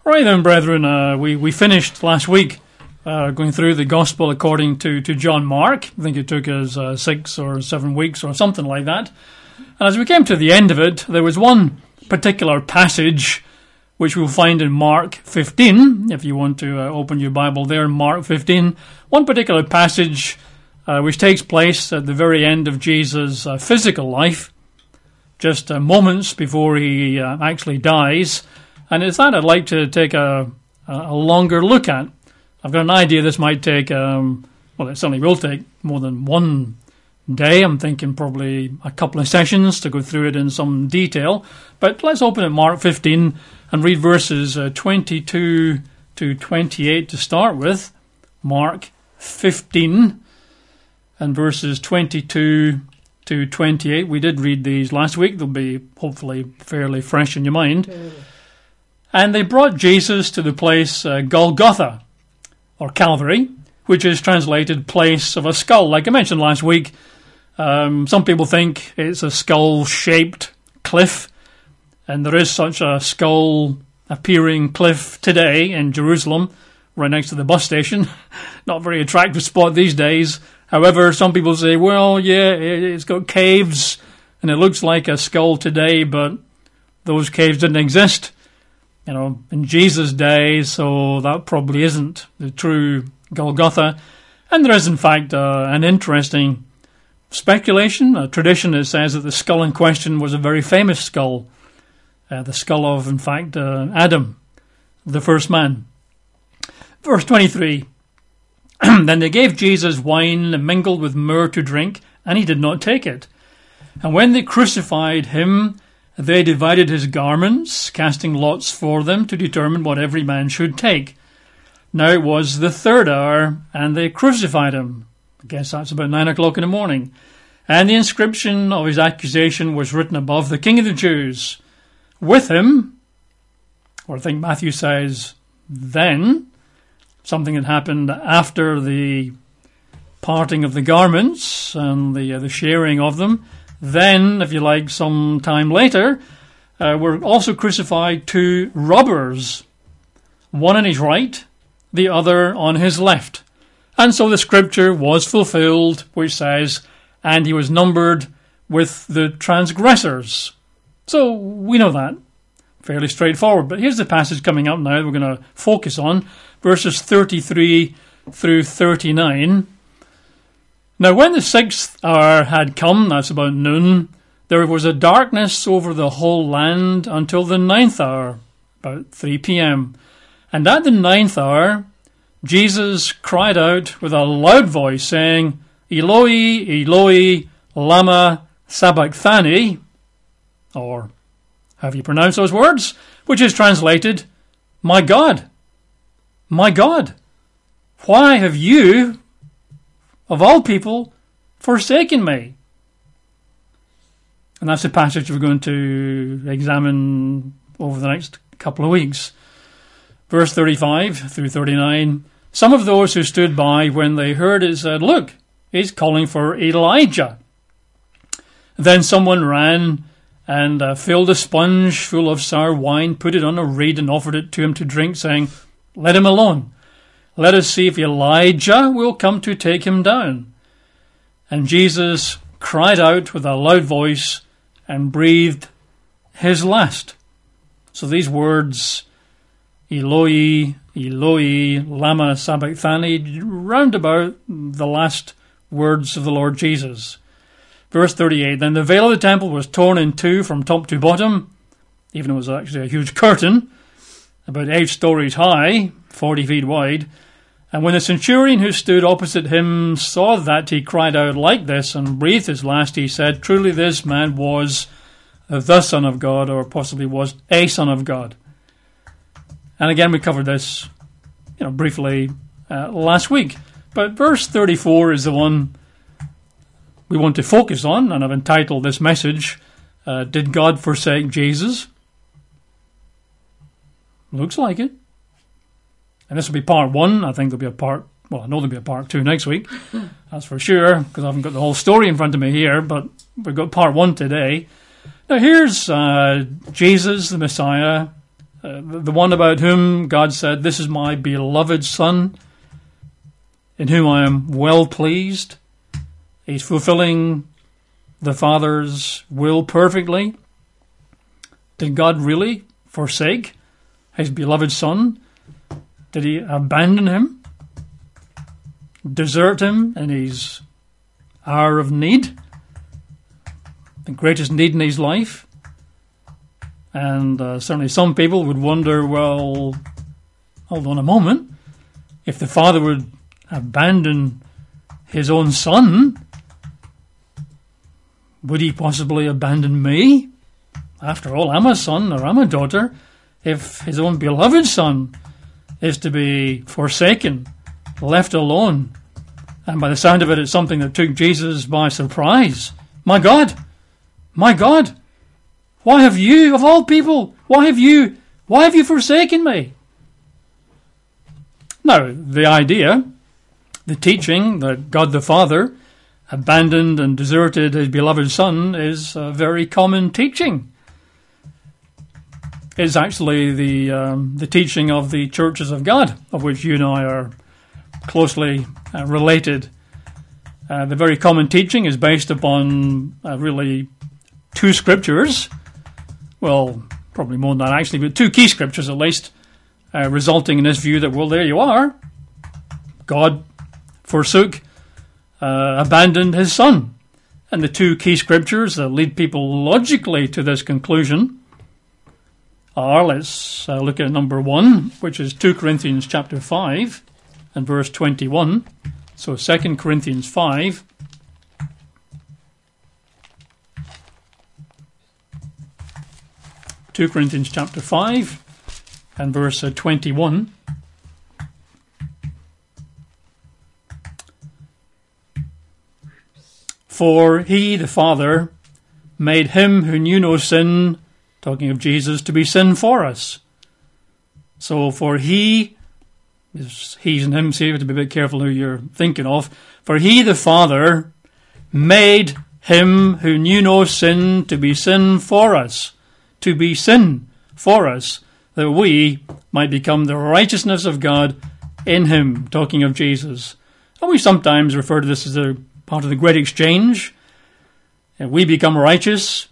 Right then, brethren, we finished last week going through the Gospel according to John Mark. I think it took us 6 or 7 weeks or something like that. And as we came to the end of it, there was one particular passage which we'll find in Mark 15, if you want to open your Bible there, Mark 15. One particular passage which takes place at the very end of Jesus' physical life, just moments before he actually dies. And it's that I'd like to take a longer look at. I've got an idea this might take, well, it certainly will take more than one day. I'm thinking probably a couple of sessions to go through it in some detail. But let's open at Mark 15 and read verses 22 to 28 to start with. Mark 15 and verses 22 to 28. We did read these last week. They'll be hopefully fairly fresh in your mind. And they brought Jesus to the place Golgotha, or Calvary, which is translated place of a skull. Like I mentioned last week, some people think it's a skull-shaped cliff, and there is such a skull-appearing cliff today in Jerusalem, right next to the bus station. Not a very attractive spot these days. However, some people say, well, yeah, it's got caves, and it looks like a skull today, but those caves didn't exist, in Jesus' day, so that probably isn't the true Golgotha. And there is, in fact, an interesting speculation, a tradition that says that the skull in question was a very famous skull, the skull of, in fact, Adam, the first man. Verse 23, Then they gave Jesus wine mingled with myrrh to drink, and he did not take it. And when they crucified him, they divided his garments, casting lots for them to determine what every man should take. Now it was the 3rd hour, and they crucified him. I guess that's about 9 o'clock in the morning. And the inscription of his accusation was written above, the King of the Jews. With him, or I think Matthew says, then, something had happened after the parting of the garments and the sharing of them. Then, if you like, some time later, were also crucified 2 robbers, one on his right, the other on his left. And so the scripture was fulfilled, which says, and he was numbered with the transgressors. So we know that. Fairly straightforward. But here's the passage coming up now we're going to focus on, verses 33 through 39. Now when the 6th hour had come, that's about noon, there was a darkness over the whole land until the 9th hour, about 3 p.m. And at the 9th hour, Jesus cried out with a loud voice, saying, Eloi, Eloi, lama sabachthani, or how do you pronounce those words? Which is translated, my God, why have you, of all people, forsaken me? And that's the passage we're going to examine over the next couple of weeks. Verse 35 through 39, some of those who stood by when they heard it said, look, he's calling for Elijah. Then someone ran and filled a sponge full of sour wine, put it on a reed and offered it to him to drink, saying, let him alone. Let us see if Elijah will come to take him down. And Jesus cried out with a loud voice and breathed his last. So these words, Eloi, Eloi, lama sabachthani, round about the last words of the Lord Jesus. Verse 38, then the veil of the temple was torn in 2 from top to bottom, even though it was actually a huge curtain, about 8 stories high, 40 feet wide. And when the centurion who stood opposite him saw that, he cried out like this and breathed his last. He said, truly this man was the Son of God, or possibly was a Son of God. And again, we covered this briefly last week. But verse 34 is the one we want to focus on, and I've entitled this message, Did God Forsake Jesus? Looks like it. And this will be part 1. I think there'll be I know there'll be a part 2 next week. That's for sure, because I haven't got the whole story in front of me here, but we've got part 1 today. Now here's Jesus, the Messiah, the one about whom God said, "This is my beloved Son, in whom I am well pleased." He's fulfilling the Father's will perfectly. Did God really forsake his beloved Son? Did he abandon him? Desert him in his hour of need? The greatest need in his life? And certainly some people would wonder, well, hold on a moment. If the Father would abandon his own Son, would he possibly abandon me? After all, I'm a son or I'm a daughter. If his own beloved Son is to be forsaken, left alone, and by the sound of it, it's something that took Jesus by surprise. My God! My God! Why have you, of all people, why have you forsaken me? Now, the idea, the teaching that God the Father abandoned and deserted his beloved Son is a very common teaching. It's actually the teaching of the churches of God, of which you and I are closely related. The very common teaching is based upon really two scriptures. Well, probably more than that actually, but two key scriptures at least, resulting in this view that, well, there you are. God forsook, abandoned his Son. And the two key scriptures that lead people logically to this conclusion are, let's look at number 1, which is 2 Corinthians chapter 5 and verse 21. So 2 Corinthians 5. Two Corinthians chapter 5 and verse 21. For he, the Father, made him who knew no sin, talking of Jesus, to be sin for us. So for he, he's and him, so you have to be a bit careful who you're thinking of. For he, the Father, made him who knew no sin to be sin for us. To be sin for us, that we might become the righteousness of God in him, talking of Jesus. And we sometimes refer to this as a part of the great exchange. And we become righteous,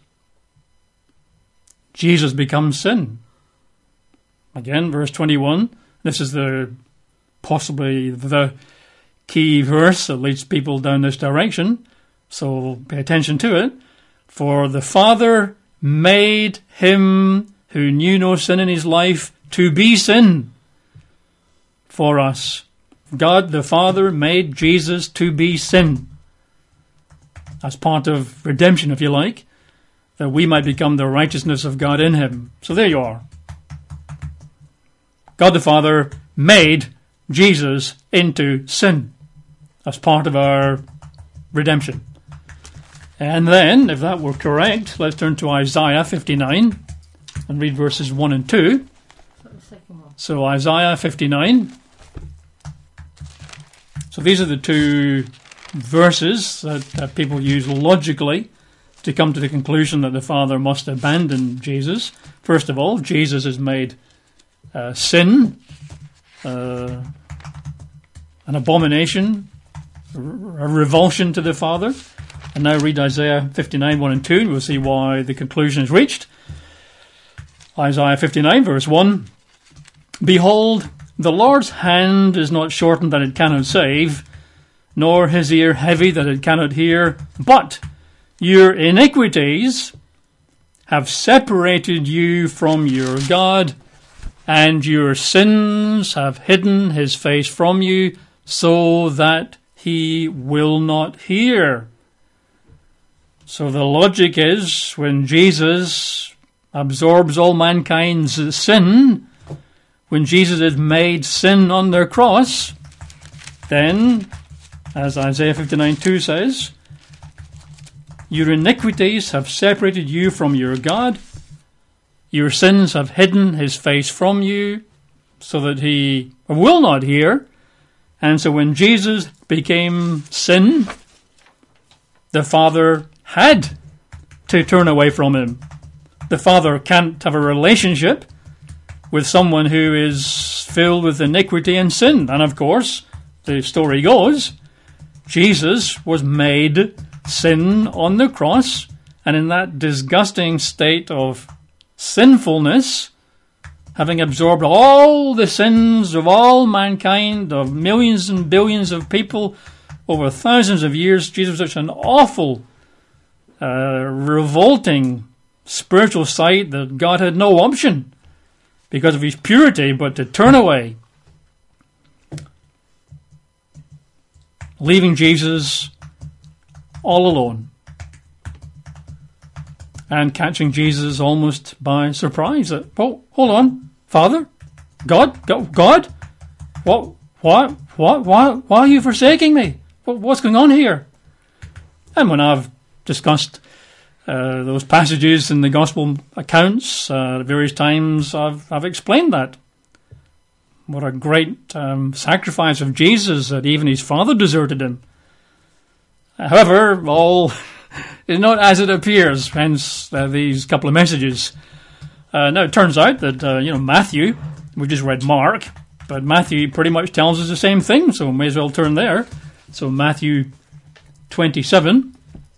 Jesus becomes sin. Again, verse 21, this is possibly the key verse that leads people down this direction, so pay attention to it. For the Father made him who knew no sin in his life to be sin for us. God the Father made Jesus to be sin. As part of redemption, if you like, that we might become the righteousness of God in him. So there you are. God the Father made Jesus into sin as part of our redemption. And then, if that were correct, let's turn to Isaiah 59 and read verses 1 and 2. So Isaiah 59. So these are the two verses that people use logically to come to the conclusion that the Father must abandon Jesus. First of all, Jesus has made sin an abomination, a revulsion to the Father. And now read Isaiah 59, 1 and 2, and we'll see why the conclusion is reached. Isaiah 59, verse 1. Behold, the Lord's hand is not shortened that it cannot save, nor his ear heavy that it cannot hear, but your iniquities have separated you from your God, and your sins have hidden his face from you, so that he will not hear. So the logic is, when Jesus absorbs all mankind's sin, when Jesus is made sin on their cross, then, as Isaiah 59:2 says, your iniquities have separated you from your God, your sins have hidden his face from you, so that he will not hear. And so when Jesus became sin, the Father had to turn away from him. The Father can't have a relationship with someone who is filled with iniquity and sin. And of course, the story goes, Jesus was made sin on the cross, and in that disgusting state of sinfulness, having absorbed all the sins of all mankind, of millions and billions of people over thousands of years, Jesus was such an awful, revolting spiritual sight that God had no option because of his purity but to turn away, leaving Jesus all alone and catching Jesus almost by surprise. Oh, hold on, Father, God, what, why are you forsaking me? What's going on here? And when I've discussed those passages in the gospel accounts at various times, I've explained that. What a great sacrifice of Jesus that even his Father deserted him. However, all is not as it appears, hence these couple of messages. Now, it turns out that, Matthew, we just read Mark, but Matthew pretty much tells us the same thing, so we may as well turn there. So Matthew 27,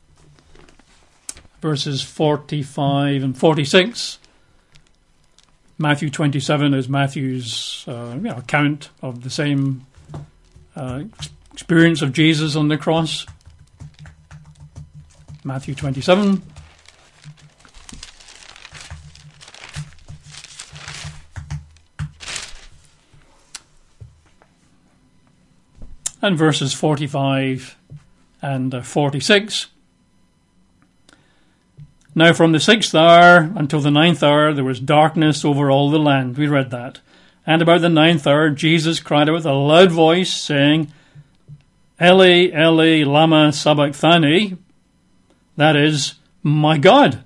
verses 45 and 46. Matthew 27 is Matthew's account of the same experience of Jesus on the cross. Matthew 27. And verses 45 and 46. Now from the 6th hour until the 9th hour there was darkness over all the land. We read that. And about the 9th hour Jesus cried out with a loud voice, saying, Eli, Eli, lama sabachthani. That is, my God,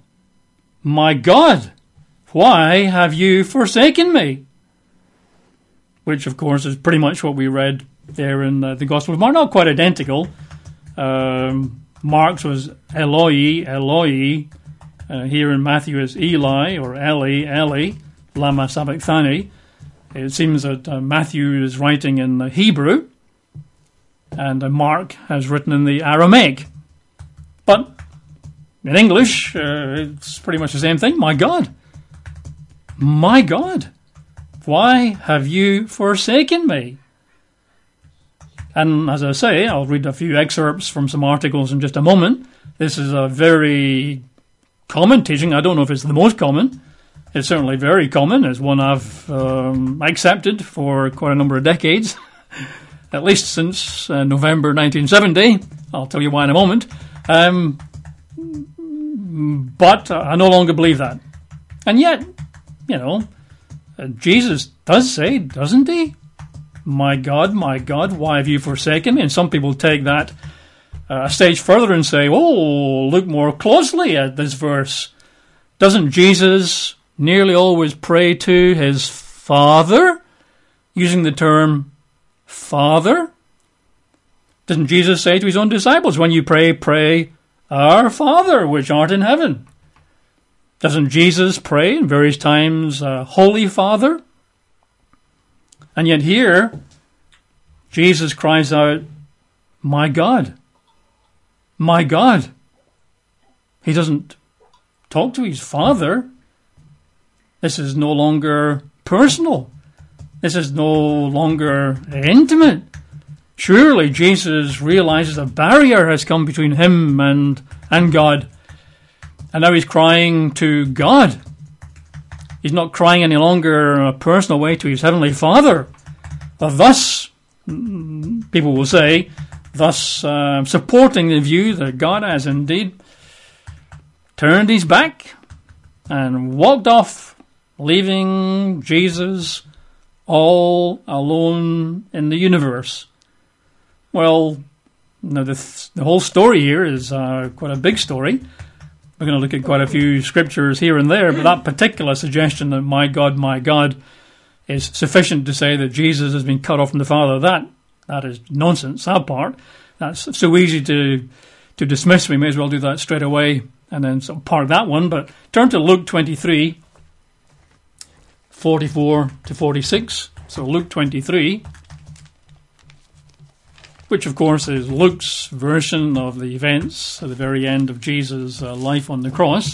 why have you forsaken me? Which, of course, is pretty much what we read there in the Gospel of Mark. Not quite identical. Mark's was Eloi, Eloi. Here in Matthew is Eli, or Eli, Eli, lama sabachthani. It seems that Matthew is writing in the Hebrew, and Mark has written in the Aramaic. But in English, it's pretty much the same thing. My God, why have you forsaken me? And as I say, I'll read a few excerpts from some articles in just a moment. This is a very common teaching. I don't know if it's the most common. It's certainly very common. It's one I've accepted for quite a number of decades, at least since November 1970. I'll tell you why in a moment. But I no longer believe that. And yet, Jesus does say, doesn't he? My God, why have you forsaken me? And some people take that a stage further and say, oh, look more closely at this verse. Doesn't Jesus nearly always pray to his Father, using the term Father? Doesn't Jesus say to his own disciples, when you pray, pray, Our Father, which art in heaven? Doesn't Jesus pray in various times, Holy Father? And yet here, Jesus cries out, my God. He doesn't talk to his Father. This is no longer personal. This is no longer intimate. Surely Jesus realizes a barrier has come between him and God. And now he's crying to God. He's not crying any longer in a personal way to his Heavenly Father. Thus, people will say, supporting the view that God has indeed turned his back and walked off, leaving Jesus all alone in the universe. Well, the whole story here is quite a big story. We're going to look at quite a few scriptures here and there, but that particular suggestion that my God is sufficient to say that Jesus has been cut off from the Father, that is nonsense, that part. That's so easy to dismiss. We may as well do that straight away and then sort of park that one. But turn to Luke 23, 44 to 46. So Luke 23, which of course is Luke's version of the events at the very end of Jesus' life on the cross.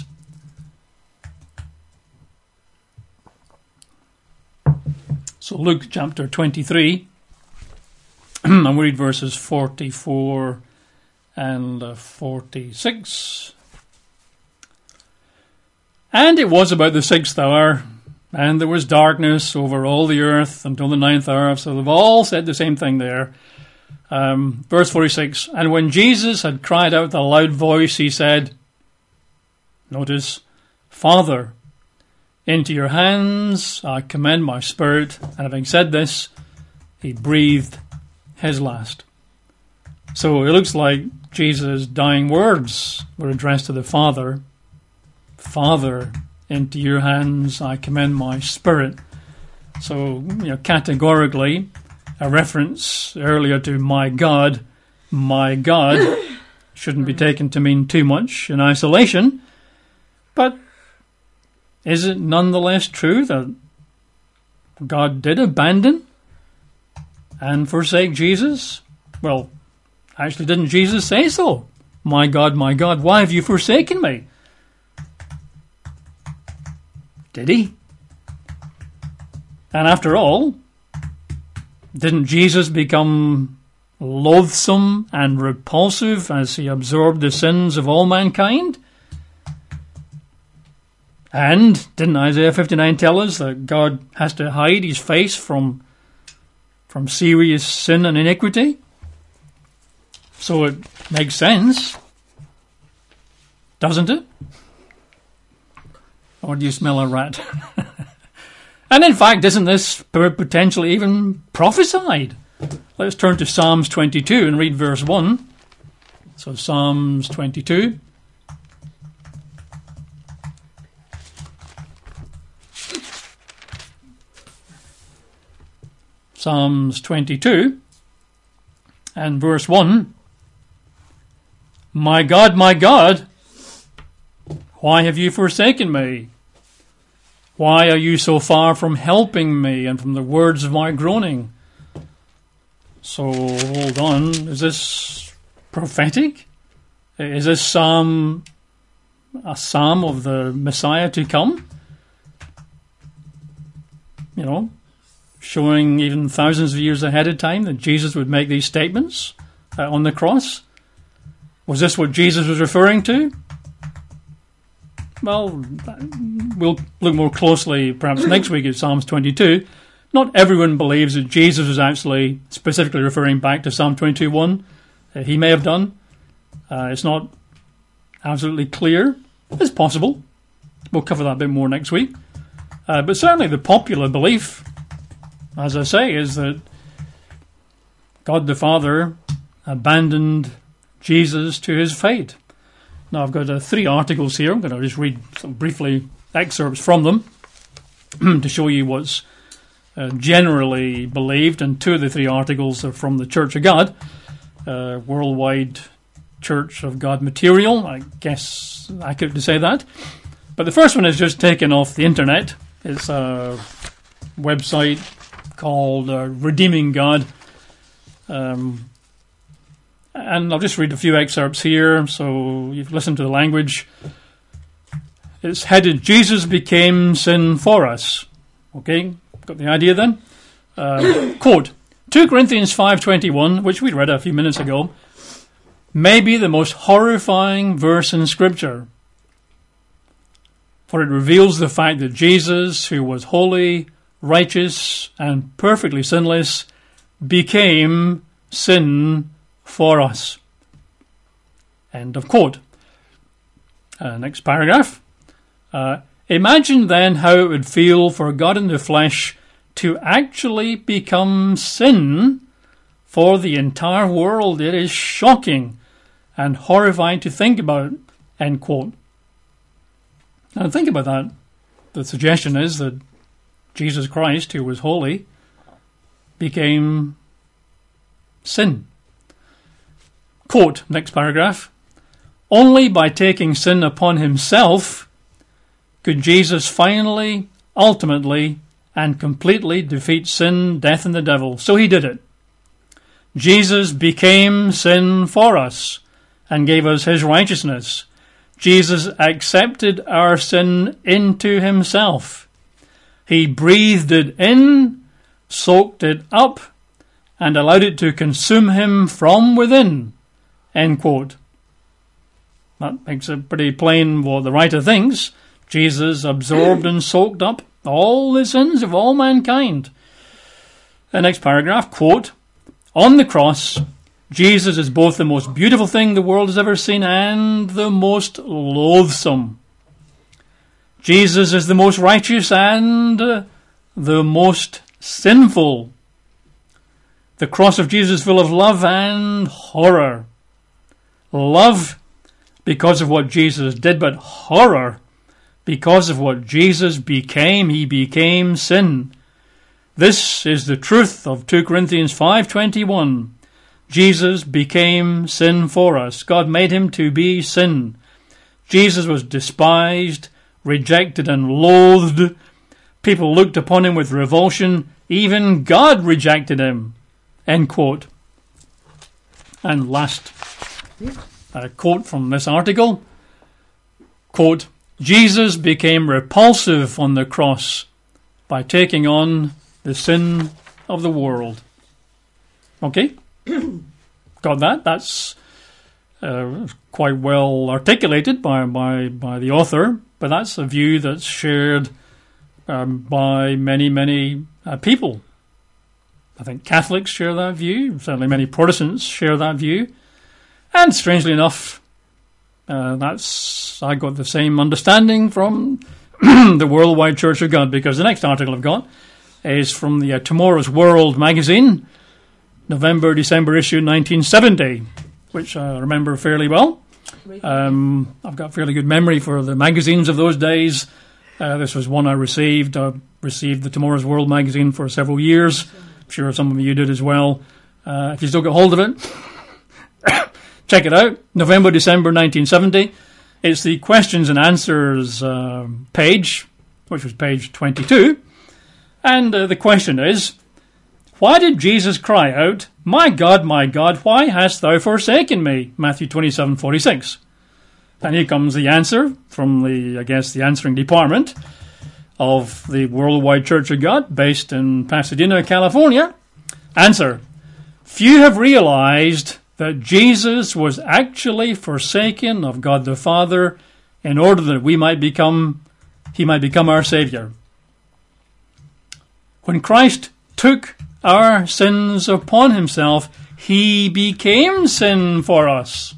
So Luke chapter 23, and we read verses 44 and 46. And it was about the 6th hour, and there was darkness over all the earth until the 9th hour. So they've all said the same thing there. Verse 46, and when Jesus had cried out with a loud voice, he said, notice, Father, into your hands I commend my spirit. And having said this, he breathed his last. So it looks like Jesus' dying words were addressed to the Father. Father, into your hands I commend my spirit. So, categorically, a reference earlier to my God shouldn't be taken to mean too much in isolation. But is it nonetheless true that God did abandon and forsake Jesus? Well, actually, didn't Jesus say so? My God, why have you forsaken me? Did he? And after all, didn't Jesus become loathsome and repulsive as he absorbed the sins of all mankind? And didn't Isaiah 59 tell us that God has to hide his face from serious sin and iniquity? So it makes sense, doesn't it? Or do you smell a rat? And in fact, isn't this potentially even prophesied? Let's turn to Psalms 22 and read verse 1. So Psalms 22. Psalms 22 and verse 1. My God, why have you forsaken me? Why are you so far from helping me and from the words of my groaning? So, hold on. Is this prophetic? Is this a psalm of the Messiah to come? Showing even thousands of years ahead of time that Jesus would make these statements on the cross. Was this what Jesus was referring to? Well, we'll look more closely perhaps next week at Psalms 22. Not everyone believes that Jesus was actually specifically referring back to Psalm 22:1. He may have done. It's not absolutely clear. It's possible. We'll cover that a bit more next week. But certainly the popular belief, as I say, is that God the Father abandoned Jesus to his fate. Now, I've got 3 articles here. I'm going to just read some briefly excerpts from them to show you what's generally believed. And 2 of the 3 articles are from the Church of God, Worldwide Church of God material. I guess accurate to say that. But the first one is just taken off the internet. It's a website called Redeeming God. And I'll just read a few excerpts here, so you've listened to the language. It's headed, Jesus became sin for us. Okay, got the idea then? Quote, 2 Corinthians 5:21, which we read a few minutes ago, may be the most horrifying verse in Scripture. For it reveals the fact that Jesus, who was holy, righteous, and perfectly sinless, became sin for us. End of quote. Next paragraph. Imagine then how it would feel for God in the flesh to actually become sin for the entire world. It is shocking and horrifying to think about. End quote. Now think about that. The suggestion is that Jesus Christ, who was holy, became sin. Quote, next paragraph. Only by taking sin upon himself could Jesus finally, ultimately, and completely defeat sin, death, and the devil. So he did it. Jesus became sin for us and gave us his righteousness. Jesus accepted our sin into himself. He breathed it in, soaked it up, and allowed it to consume him from within. End quote. That makes it pretty plain what the writer thinks. Jesus absorbed and soaked up all the sins of all mankind. The next paragraph, quote, on the cross, Jesus is both the most beautiful thing the world has ever seen and the most loathsome. Jesus is the most righteous and the most sinful. The cross of Jesus is full of love and horror. Love because of what Jesus did, but horror because of what Jesus became. He became sin. This is the truth of 2 Corinthians 5:21. Jesus became sin for us. God made him to be sin. Jesus was despised, rejected, and loathed. People looked upon him with revulsion. Even God rejected him. End quote. And last quote from this article. Quote, Jesus became repulsive on the cross by taking on the sin of the world. Okay? Got that? That's quite well articulated by the author, but that's a view that's shared by many people. I think Catholics share that view. Certainly many Protestants share that view. And strangely enough, I got the same understanding from the Worldwide Church of God, because the next article I've got is from the Tomorrow's World magazine, November-December issue 1970, which I remember fairly well. I've got fairly good memory for the magazines of those days. This was one I received. I received the Tomorrow's World magazine for several years. I'm sure some of you did as well. If you still get hold of it, check it out. November-December 1970. It's the questions and answers page, which was page 22. And the question is, why did Jesus cry out, my God, why hast thou forsaken me? Matthew 27:46. And here comes the answer from the answering department of the Worldwide Church of God, based in Pasadena, California. Answer: few have realized that Jesus was actually forsaken of God the Father in order that he might become our Savior. When Christ took our sins upon himself, he became sin for us.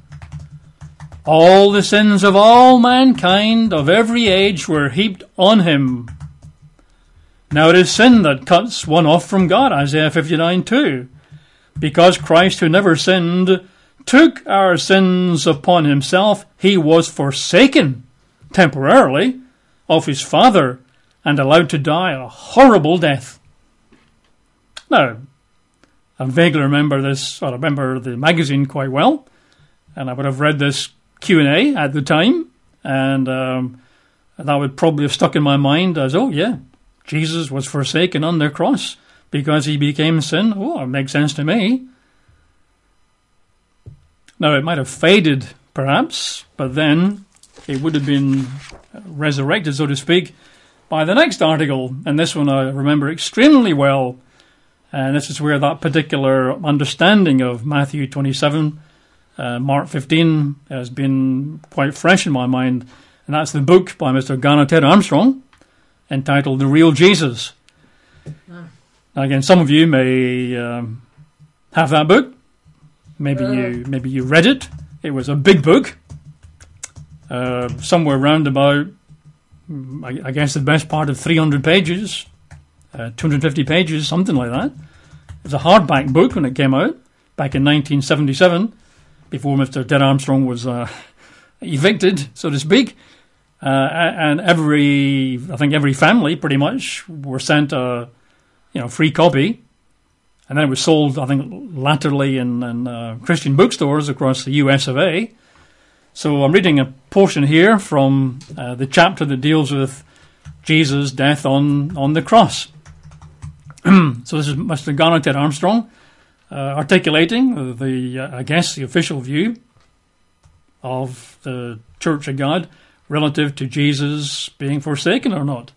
All the sins of all mankind of every age were heaped on him. Now it is sin that cuts one off from God, Isaiah 59:2. Because Christ, who never sinned, took our sins upon himself, he was forsaken temporarily of his Father and allowed to die a horrible death. Now, I vaguely remember this, I remember the magazine quite well, and I would have read this Q&A at the time, and that would probably have stuck in my mind as, oh yeah, Jesus was forsaken on the cross because he became sin. Oh, it makes sense to me. Now, it might have faded, perhaps, but then it would have been resurrected, so to speak, by the next article. And this one I remember extremely well. And this is where that particular understanding of Matthew 27, Mark 15 has been quite fresh in my mind. And that's the book by Mr. Garner Ted Armstrong, entitled The Real Jesus. Now, again, some of you may have that book. Maybe you read it. It was a big book. Somewhere around about, I guess, the best part of 300 pages. 250 pages, something like that. It was a hardback book when it came out back in 1977, before Mr. Ted Armstrong was evicted, so to speak. And I think every family pretty much were sent a free copy, and then it was sold, I think, latterly in Christian bookstores across the US of A. So I'm reading a portion here from the chapter that deals with Jesus' death on the cross. So this is Mr. Garnet Ted Armstrong articulating the official view of the Church of God relative to Jesus being forsaken or not.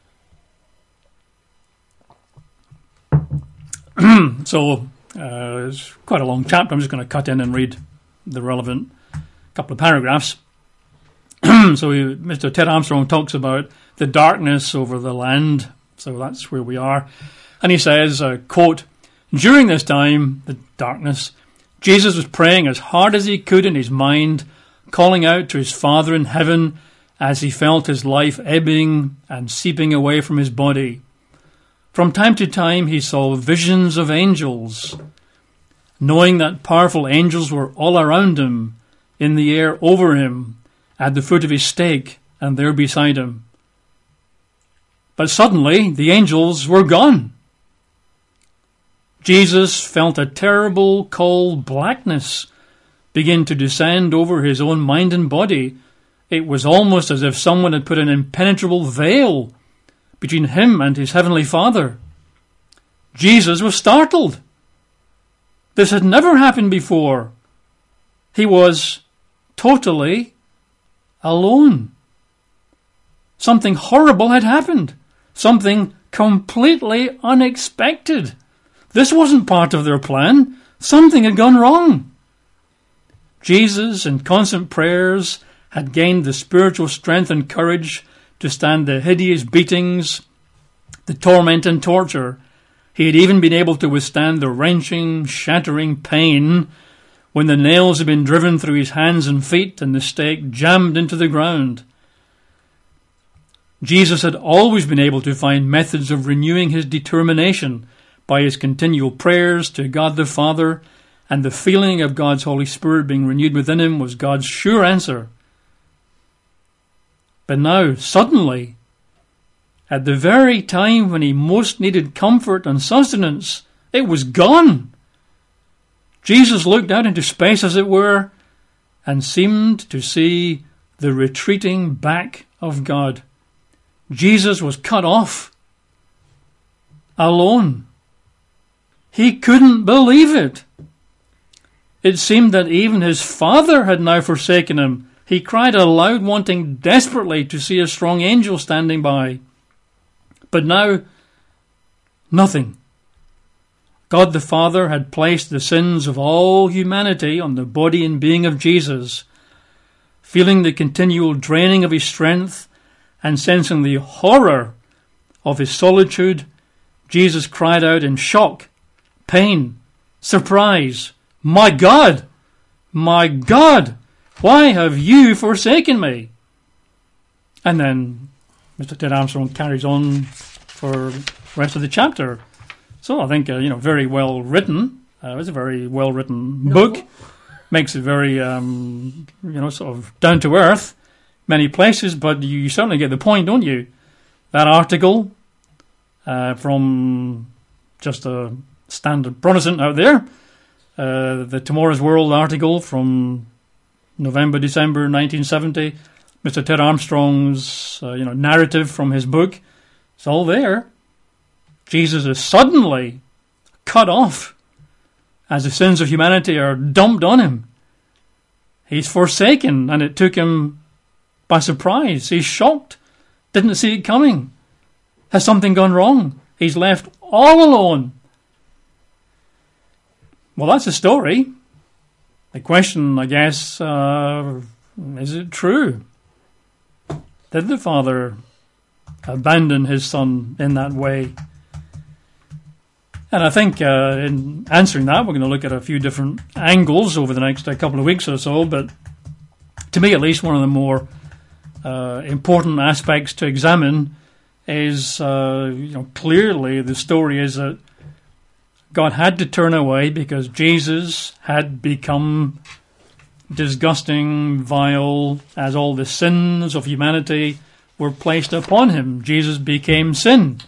So it's quite a long chapter. I'm just going to cut in and read the relevant couple of paragraphs. So Mr. Ted Armstrong talks about the darkness over the land. So that's where we are. And he says, quote, "During this time, the darkness, Jesus was praying as hard as he could in his mind, calling out to his Father in heaven as he felt his life ebbing and seeping away from his body. From time to time, he saw visions of angels. Knowing that powerful angels were all around him, in the air over him, at the foot of his stake, and there beside him. But suddenly, the angels were gone. Jesus felt a terrible cold blackness begin to descend over his own mind and body. It was almost as if someone had put an impenetrable veil between him and his heavenly Father. Jesus was startled. This had never happened before. He was totally alone. Something horrible had happened. Something completely unexpected. This wasn't part of their plan. Something had gone wrong. Jesus, in constant prayers, had gained the spiritual strength and courage to stand the hideous beatings, the torment and torture. He had even been able to withstand the wrenching, shattering pain when the nails had been driven through his hands and feet and the stake jammed into the ground. Jesus had always been able to find methods of renewing his determination by his continual prayers to God the Father, and the feeling of God's Holy Spirit being renewed within him was God's sure answer. But now, suddenly, at the very time when he most needed comfort and sustenance, it was gone. Jesus looked out into space, as it were, and seemed to see the retreating back of God. Jesus was cut off, alone. He couldn't believe it. It seemed that even his Father had now forsaken him. He cried aloud, wanting desperately to see a strong angel standing by. But now, nothing. God the Father had placed the sins of all humanity on the body and being of Jesus. Feeling the continual draining of his strength and sensing the horror of his solitude, Jesus cried out in shock, pain, surprise, "My God! My God! Why have you forsaken me?" And then Mr. Ted Armstrong carries on for the rest of the chapter. So I think, very well written. It's a very well written book. Makes it very, sort of down to earth, many places, but you certainly get the point, don't you? That article from just a standard Protestant out there, the Tomorrow's World article from November, December 1970, Mr. Ted Armstrong's narrative from his book, it's all there. Jesus is suddenly cut off as the sins of humanity are dumped on him. He's forsaken, and it took him by surprise. He's shocked, didn't see it coming. Has something gone wrong? He's left all alone. Well, that's the story. The question, I guess, is it true? Did the Father abandon his Son in that way? And I think in answering that, we're going to look at a few different angles over the next couple of weeks or so. But to me, at least, one of the more important aspects to examine is, clearly the story is that God had to turn away because Jesus had become disgusting, vile, as all the sins of humanity were placed upon him. Jesus became sin.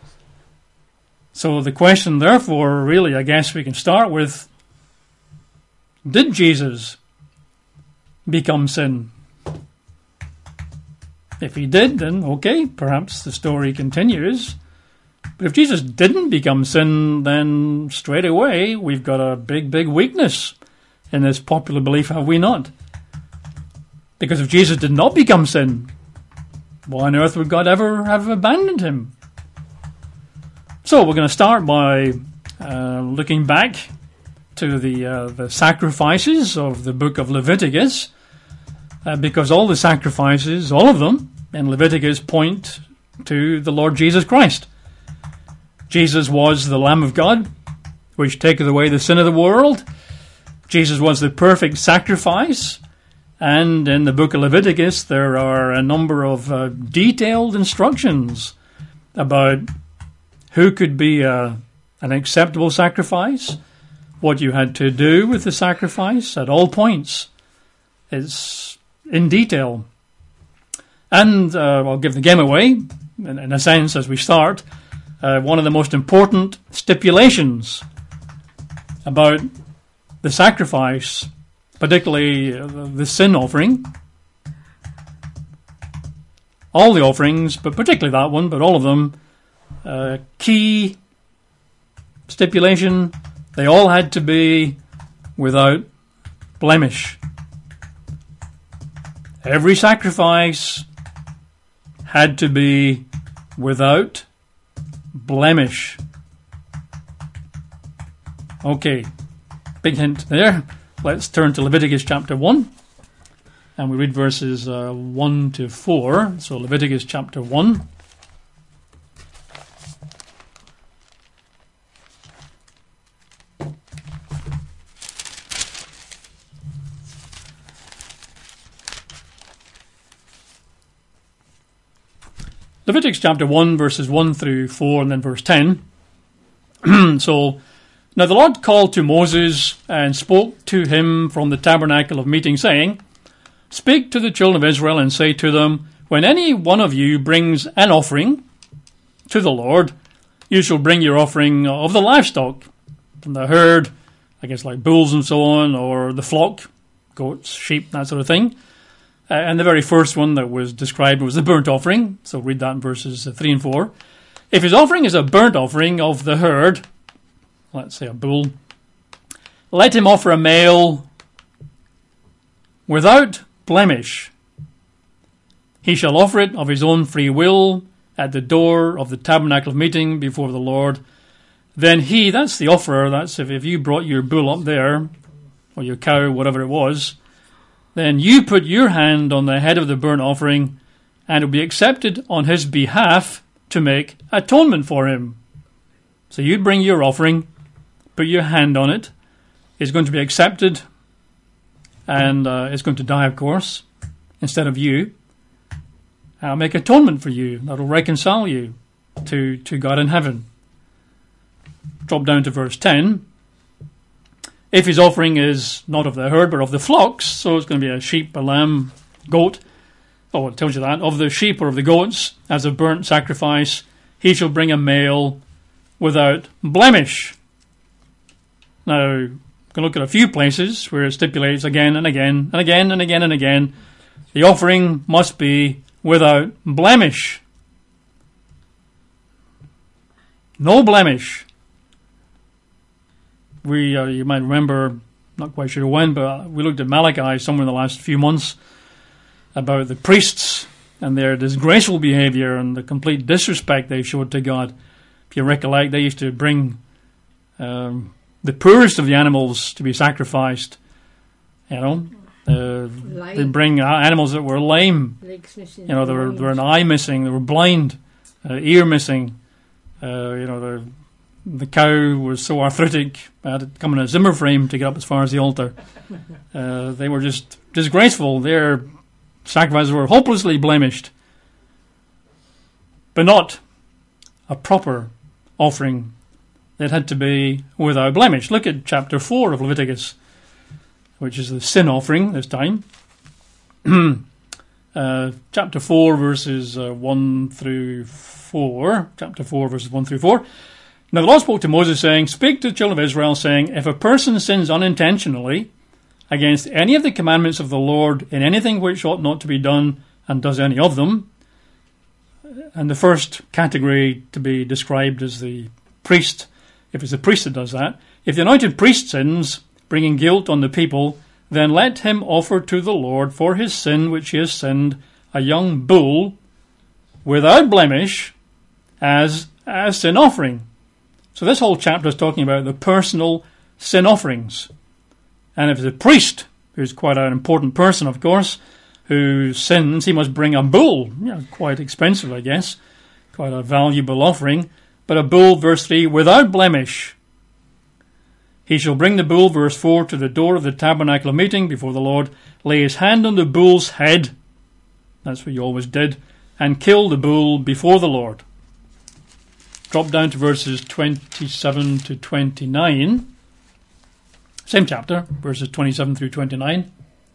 So the question, therefore, really, I guess we can start with, did Jesus become sin? If he did, then okay, perhaps the story continues. But if Jesus didn't become sin, then straight away we've got a big, big weakness in this popular belief, have we not? Because if Jesus did not become sin, why on earth would God ever have abandoned him? So we're going to start by looking back to the sacrifices of the book of Leviticus, because all the sacrifices, all of them in Leviticus, point to the Lord Jesus Christ. Jesus was the Lamb of God, which taketh away the sin of the world. Jesus was the perfect sacrifice. And in the book of Leviticus, there are a number of detailed instructions about who could be an acceptable sacrifice, what you had to do with the sacrifice at all points. It's in detail. And I'll give the game away, in a sense, as we start. One of the most important stipulations about the sacrifice, particularly the sin offering, all the offerings, but particularly that one, but all of them, key stipulation, they all had to be without blemish. Every sacrifice had to be without blemish. Okay, big hint there. Let's turn to Leviticus chapter 1, and we read verses 1 to 4. So Leviticus chapter 1. Leviticus chapter 1, verses 1 through 4, and then verse 10. So, now the Lord called to Moses and spoke to him from the tabernacle of meeting, saying, Speak to the children of Israel and say to them, When any one of you brings an offering to the Lord, you shall bring your offering of the livestock, from the herd, I guess like bulls and so on, or the flock, goats, sheep, that sort of thing. And the very first one that was described was the burnt offering. So read that in verses 3 and 4. If his offering is a burnt offering of the herd, let's say a bull, let him offer a male without blemish. He shall offer it of his own free will at the door of the tabernacle of meeting before the Lord. Then he, that's the offerer, that's if you brought your bull up there, or your cow, whatever it was, then you put your hand on the head of the burnt offering, and it will be accepted on his behalf to make atonement for him. So you bring your offering, put your hand on it. It's going to be accepted, and it's going to die, of course, instead of you. I'll make atonement for you. That'll reconcile you to God in heaven. Drop down to verse 10. If his offering is not of the herd, but of the flocks, so it's going to be a sheep, a lamb, goat. Oh, it tells you that. Of the sheep or of the goats, as a burnt sacrifice, he shall bring a male without blemish. Now, we can look at a few places where it stipulates again and again and again and again and again, the offering must be without blemish. No blemish. You might remember, not quite sure when, but we looked at Malachi somewhere in the last few months about the priests and their disgraceful behavior and the complete disrespect they showed to God. If you recollect, they used to bring the poorest of the animals to be sacrificed. You know, they'd bring animals that were lame. Legs missing. You know, they were an eye missing. They were blind, ear missing. The cow was so arthritic, I had to come in a Zimmer frame to get up as far as the altar. They were just disgraceful. Their sacrifices were hopelessly blemished. But not a proper offering. It had to be without blemish. Look at chapter 4 of Leviticus, which is the sin offering this time. Chapter 4, verses 1 through 4. Chapter 4, verses 1 through 4. Now the Lord spoke to Moses, saying, Speak to the children of Israel, saying, If a person sins unintentionally against any of the commandments of the Lord in anything which ought not to be done, and does any of them. And the first category to be described is the priest, if it's the priest that does that. If the anointed priest sins, bringing guilt on the people, then let him offer to the Lord for his sin which he has sinned a young bull without blemish as sin offering. So this whole chapter is talking about the personal sin offerings. And if it's a priest, who's quite an important person, of course, who sins, he must bring a bull. Quite expensive, I guess. Quite a valuable offering. But a bull, verse 3, without blemish. He shall bring the bull, verse 4, to the door of the tabernacle of meeting before the Lord, lay his hand on the bull's head, that's what you always did, and kill the bull before the Lord. Drop down to verses 27 to 29. Same chapter, verses 27 through 29.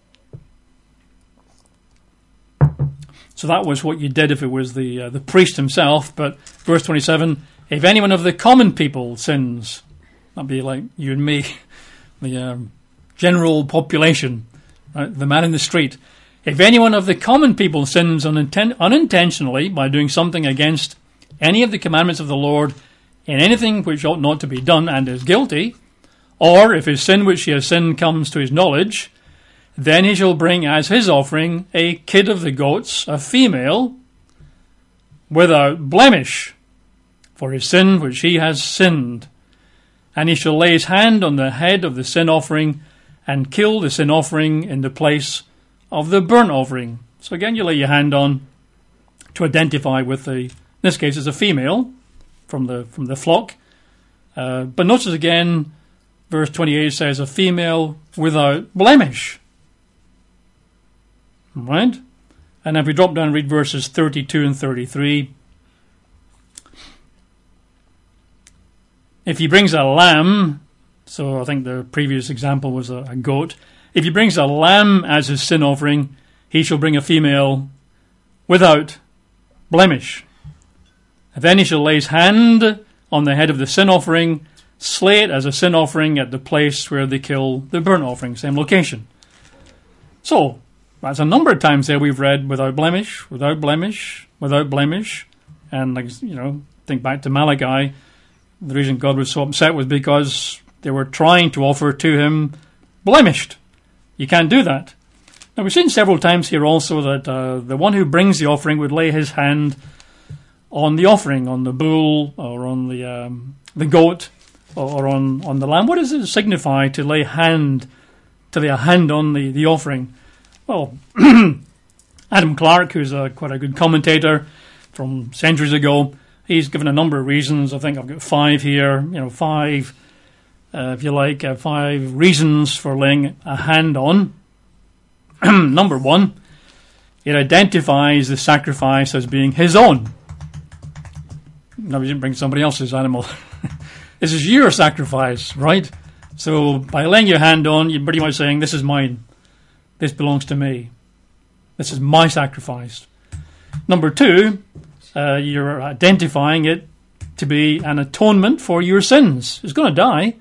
So that was what you did if it was the priest himself. But verse 27, if anyone of the common people sins, that'd be like you and me, the general population, right? The man in the street. If anyone of the common people sins unintentionally by doing something against any of the commandments of the Lord in anything which ought not to be done and is guilty, or if his sin which he has sinned comes to his knowledge, then he shall bring as his offering a kid of the goats, a female, without blemish, for his sin which he has sinned. And he shall lay his hand on the head of the sin offering and kill the sin offering in the place of the burnt offering. So again, you lay your hand on to identify with in this case, it's a female from the flock. But notice again, verse 28 says a female without blemish. Right? And if we drop down and read verses 32 and 33, if he brings a lamb, so I think the previous example was a goat. If he brings a lamb as his sin offering, he shall bring a female without blemish. And then he shall lay his hand on the head of the sin offering, slay it as a sin offering at the place where they kill the burnt offering, same location. So, that's a number of times there we've read without blemish, without blemish, without blemish. And, think back to Malachi. The reason God was so upset was because they were trying to offer to him blemished. You can't do that. Now, we've seen several times here also that the one who brings the offering would lay his hand on the offering, on the bull, or on the goat, or on the lamb. What does it signify to lay a hand on the offering? Well, Adam Clarke, who's quite a good commentator from centuries ago, he's given a number of reasons. I think I've got 5 here. 5, if you like, 5 reasons for laying a hand on. Number 1, it identifies the sacrifice as being his own. No, he didn't bring somebody else's animal. This is your sacrifice, right? So by laying your hand on, you're pretty much saying, this is mine. This belongs to me. This is my sacrifice. Number 2, you're identifying it to be an atonement for your sins. It's going to die.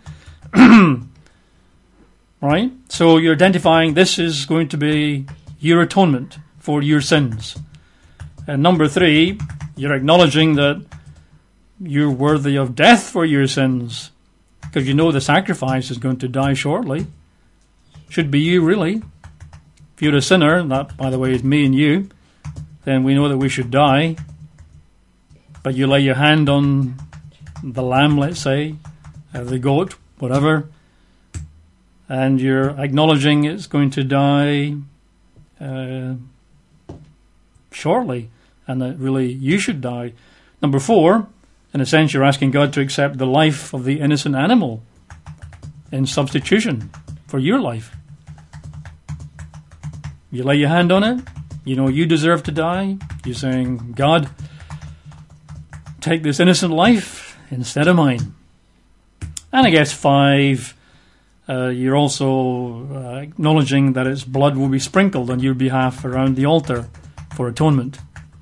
Right? So you're identifying this is going to be your atonement for your sins. And number 3, you're acknowledging that you're worthy of death for your sins, because you know the sacrifice is going to die shortly. Should be you, really. If you're a sinner, and that, by the way, is me and you, then we know that we should die. But you lay your hand on the lamb, let's say, the goat, whatever, and you're acknowledging it's going to die shortly, and that really you should die. Number 4, in a sense, you're asking God to accept the life of the innocent animal in substitution for your life. You lay your hand on it, you know you deserve to die. You're saying, God, take this innocent life instead of mine. And I guess 5, you're also acknowledging that its blood will be sprinkled on your behalf around the altar for atonement.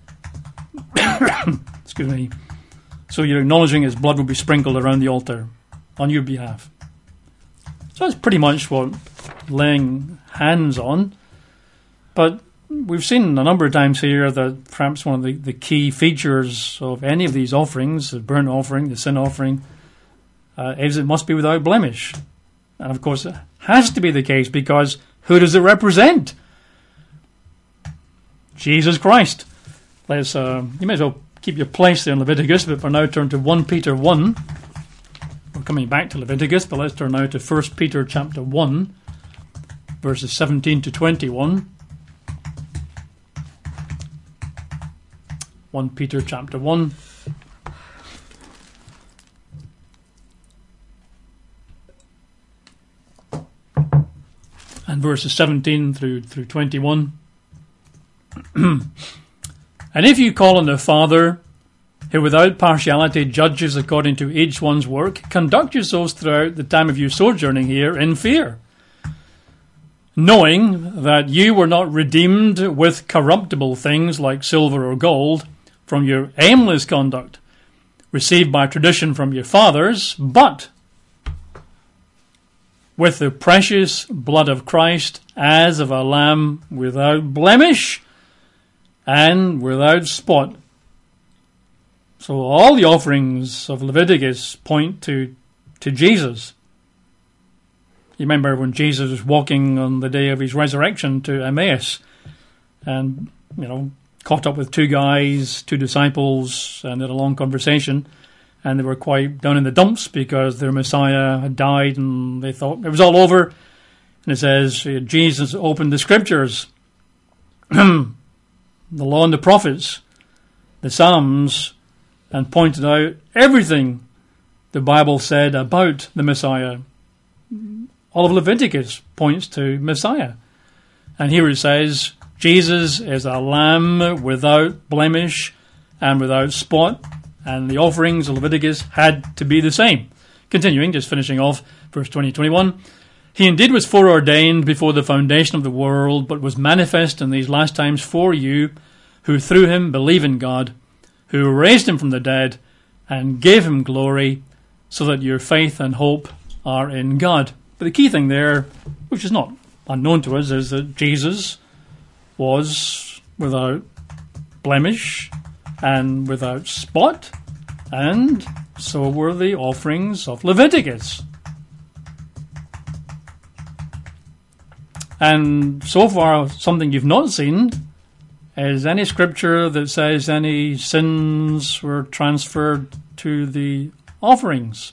Excuse me. So you're acknowledging its blood will be sprinkled around the altar on your behalf. So that's pretty much what laying hands on. But we've seen a number of times here that perhaps one of the key features of any of these offerings, the burnt offering, the sin offering, is it must be without blemish. And of course, it has to be the case because who does it represent? Jesus Christ. Let's. You may as well keep your place there in Leviticus, but for now turn to 1 Peter 1. We're coming back to Leviticus, but let's turn now to 1 Peter chapter 1, verses 17 to 21. 1 Peter chapter 1. And verses 17 through 21. And if you call on the Father, who without partiality judges according to each one's work, conduct yourselves throughout the time of your sojourning here in fear, knowing that you were not redeemed with corruptible things like silver or gold from your aimless conduct, received by tradition from your fathers, but with the precious blood of Christ, as of a lamb without blemish and without spot. So all the offerings of Leviticus point to Jesus. You remember when Jesus was walking on the day of his resurrection to Emmaus and, caught up with two disciples, and had a long conversation, and they were quite down in the dumps because their Messiah had died and they thought it was all over. And it says, Jesus opened the scriptures, the law and the prophets, the Psalms, and pointed out everything the Bible said about the Messiah. All of Leviticus points to Messiah. And here it says, Jesus is a lamb without blemish and without spot, and the offerings of Leviticus had to be the same. Continuing, just finishing off, verse 20-21. He indeed was foreordained before the foundation of the world, but was manifest in these last times for you, who through him believe in God, who raised him from the dead and gave him glory, so that your faith and hope are in God. But the key thing there, which is not unknown to us, is that Jesus was without blemish and without spot, and so were the offerings of Leviticus. And so far, something you've not seen is any scripture that says any sins were transferred to the offerings.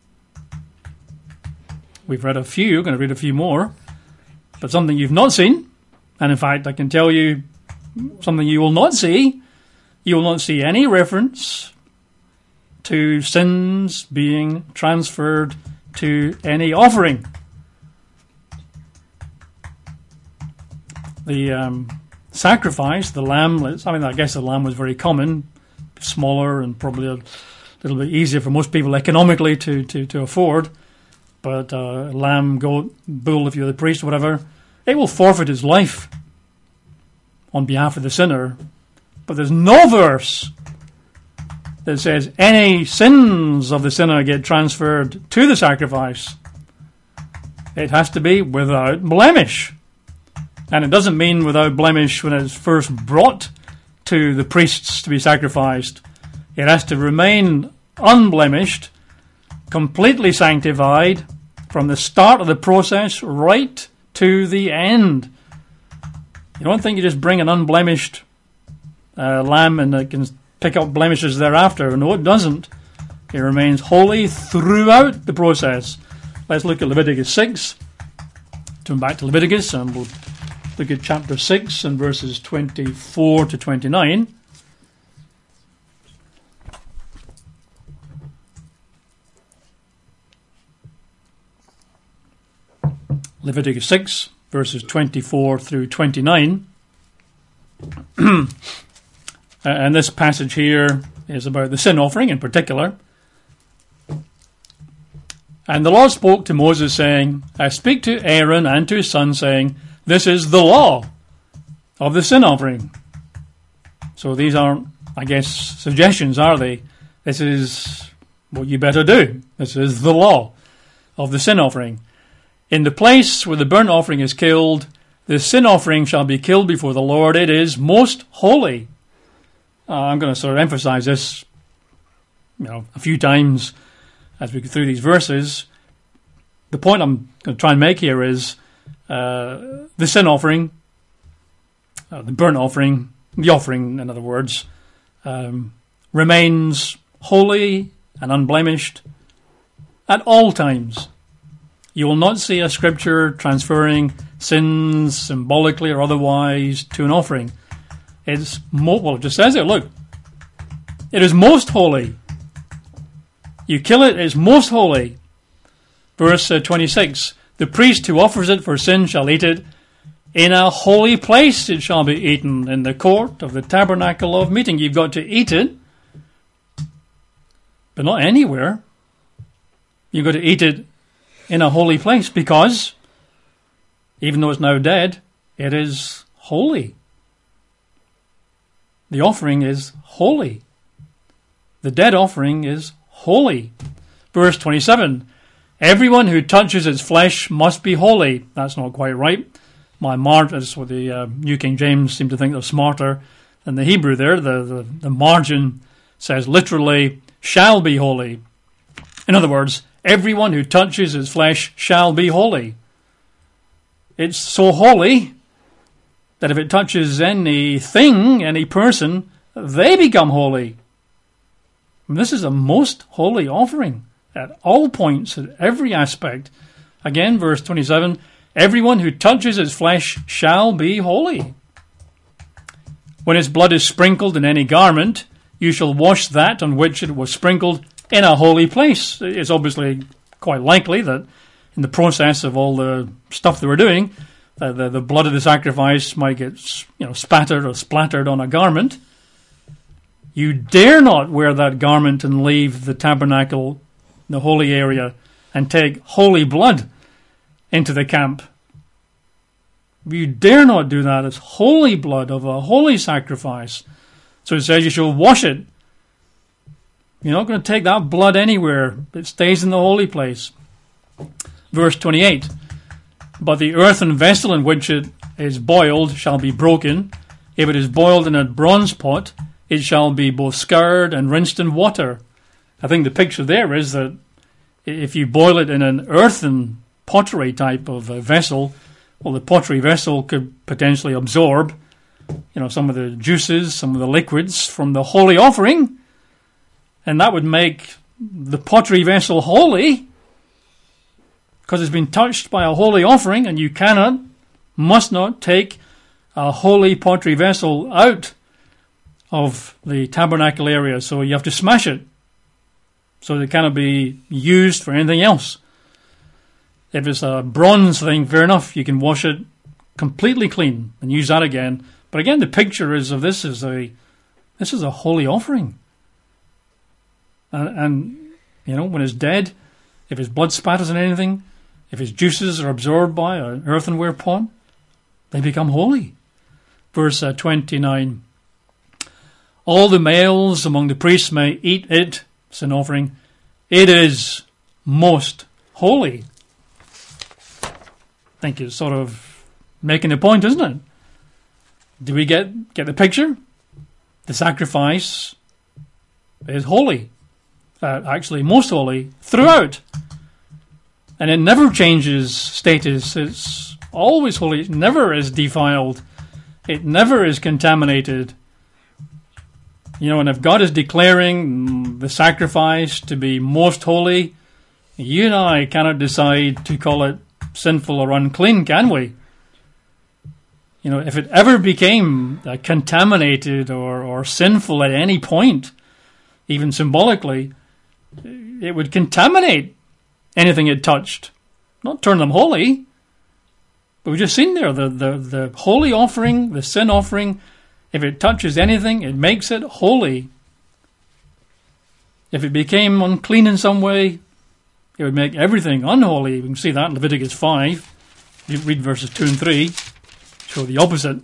We've read a few, going to read a few more, but something you've not seen, and in fact I can tell you something you will not see. You will not see any reference to sins being transferred to any offering. The sacrifice, the lamb, I guess the lamb was very common, smaller and probably a little bit easier for most people economically to afford. But lamb, goat, bull, if you're the priest or whatever, it will forfeit his life on behalf of the sinner. But there's no verse that says any sins of the sinner get transferred to the sacrifice. It has to be without blemish. And it doesn't mean without blemish when it's first brought to the priests to be sacrificed. It has to remain unblemished, completely sanctified, from the start of the process right to the end. You don't think you just bring an unblemished lamb and it can pick up blemishes thereafter. No, it doesn't. It remains holy throughout the process. Let's look at Leviticus 6. Turn back to Leviticus and we'll look at chapter 6 and verses 24 to 29. Leviticus 6, verses 24 through 29. And this passage here is about the sin offering in particular. And the Lord spoke to Moses, saying, I speak to Aaron and to his son, saying, this is the law of the sin offering. So these aren't, I guess, suggestions, are they? This is what you better do. This is the law of the sin offering. In the place where the burnt offering is killed, The sin offering shall be killed before the Lord. It is most holy. I'm going to sort of emphasize this, a few times as we go through these verses. The point I'm going to try and make here is the sin offering, the burnt offering, the offering, in other words, remains holy and unblemished at all times. You will not see a scripture transferring sins symbolically or otherwise to an offering. It just says it, look. It is most holy. You kill it, it's most holy. Verse 26, the priest who offers it for sin shall eat it. In a holy place it shall be eaten, in the court of the tabernacle of meeting. You've got to eat it, but not anywhere. You've got to eat it in a holy place because, even though it's now dead, it is holy. The offering is holy. The dead offering is holy. Verse 27, everyone who touches its flesh must be holy. That's not quite right. That's what the New King James seem to think they're smarter than the Hebrew there. The margin says literally, shall be holy. In other words, everyone who touches its flesh shall be holy. It's so holy that if it touches anything, any person, they become holy. And this is a most holy offering at all points, at every aspect. Again, verse 27, everyone who touches its flesh shall be holy. When its blood is sprinkled in any garment, you shall wash that on which it was sprinkled in a holy place. It's obviously quite likely that in the process of all the stuff they were doing, the blood of the sacrifice might get spattered or splattered on a garment. You dare not wear that garment and leave the tabernacle, the holy area, and take holy blood into the camp. You dare not do that. It's holy blood of a holy sacrifice. So it says you shall wash it. You're not going to take that blood anywhere. It stays in the holy place. Verse 28, but the earthen vessel in which it is boiled shall be broken. If it is boiled in a bronze pot, it shall be both scoured and rinsed in water. I think the picture there is that if you boil it in an earthen pottery type of vessel, well, the pottery vessel could potentially absorb, some of the juices, some of the liquids from the holy offering, and that would make the pottery vessel holy because it's been touched by a holy offering, and you must not take a holy pottery vessel out of the tabernacle area, so you have to smash it so it cannot be used for anything else. If it's a bronze thing, fair enough, you can wash it completely clean and use that again. But again, the picture is of this is a holy offering. And when it's dead, if its blood spatters on anything, if its juices are absorbed by an earthenware pot, they become holy. Verse 29, all the males among the priests may eat it, sin offering. It is most holy. I think it's sort of making a point, isn't it? Do we get the picture? The sacrifice is holy. Actually, most holy throughout. And it never changes status. It's always holy. It never is defiled. It never is contaminated. And if God is declaring the sacrifice to be most holy, you and I cannot decide to call it sinful or unclean, can we? If it ever became contaminated or sinful at any point, even symbolically, it would contaminate anything it touched. Not turn them holy. But we've just seen there, the holy offering, the sin offering, if it touches anything, it makes it holy. If it became unclean in some way, it would make everything unholy. We can see that in Leviticus 5. You read verses 2 and 3, show the opposite.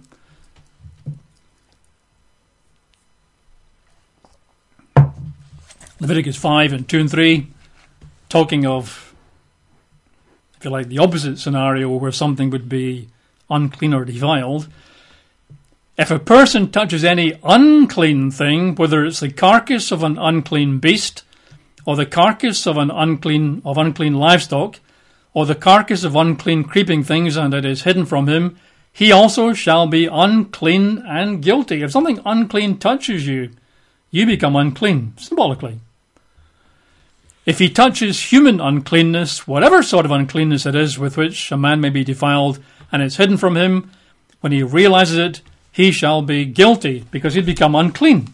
Leviticus 5 and 2 and 3, talking of, if you like, the opposite scenario where something would be unclean or defiled. If a person touches any unclean thing, whether it's the carcass of an unclean beast, or the carcass of unclean livestock, or the carcass of unclean creeping things, and it is hidden from him, he also shall be unclean and guilty. If something unclean touches you, you become unclean, symbolically. If he touches human uncleanness, whatever sort of uncleanness it is with which a man may be defiled, and it's hidden from him, when he realizes it, he shall be guilty, because he'd become unclean.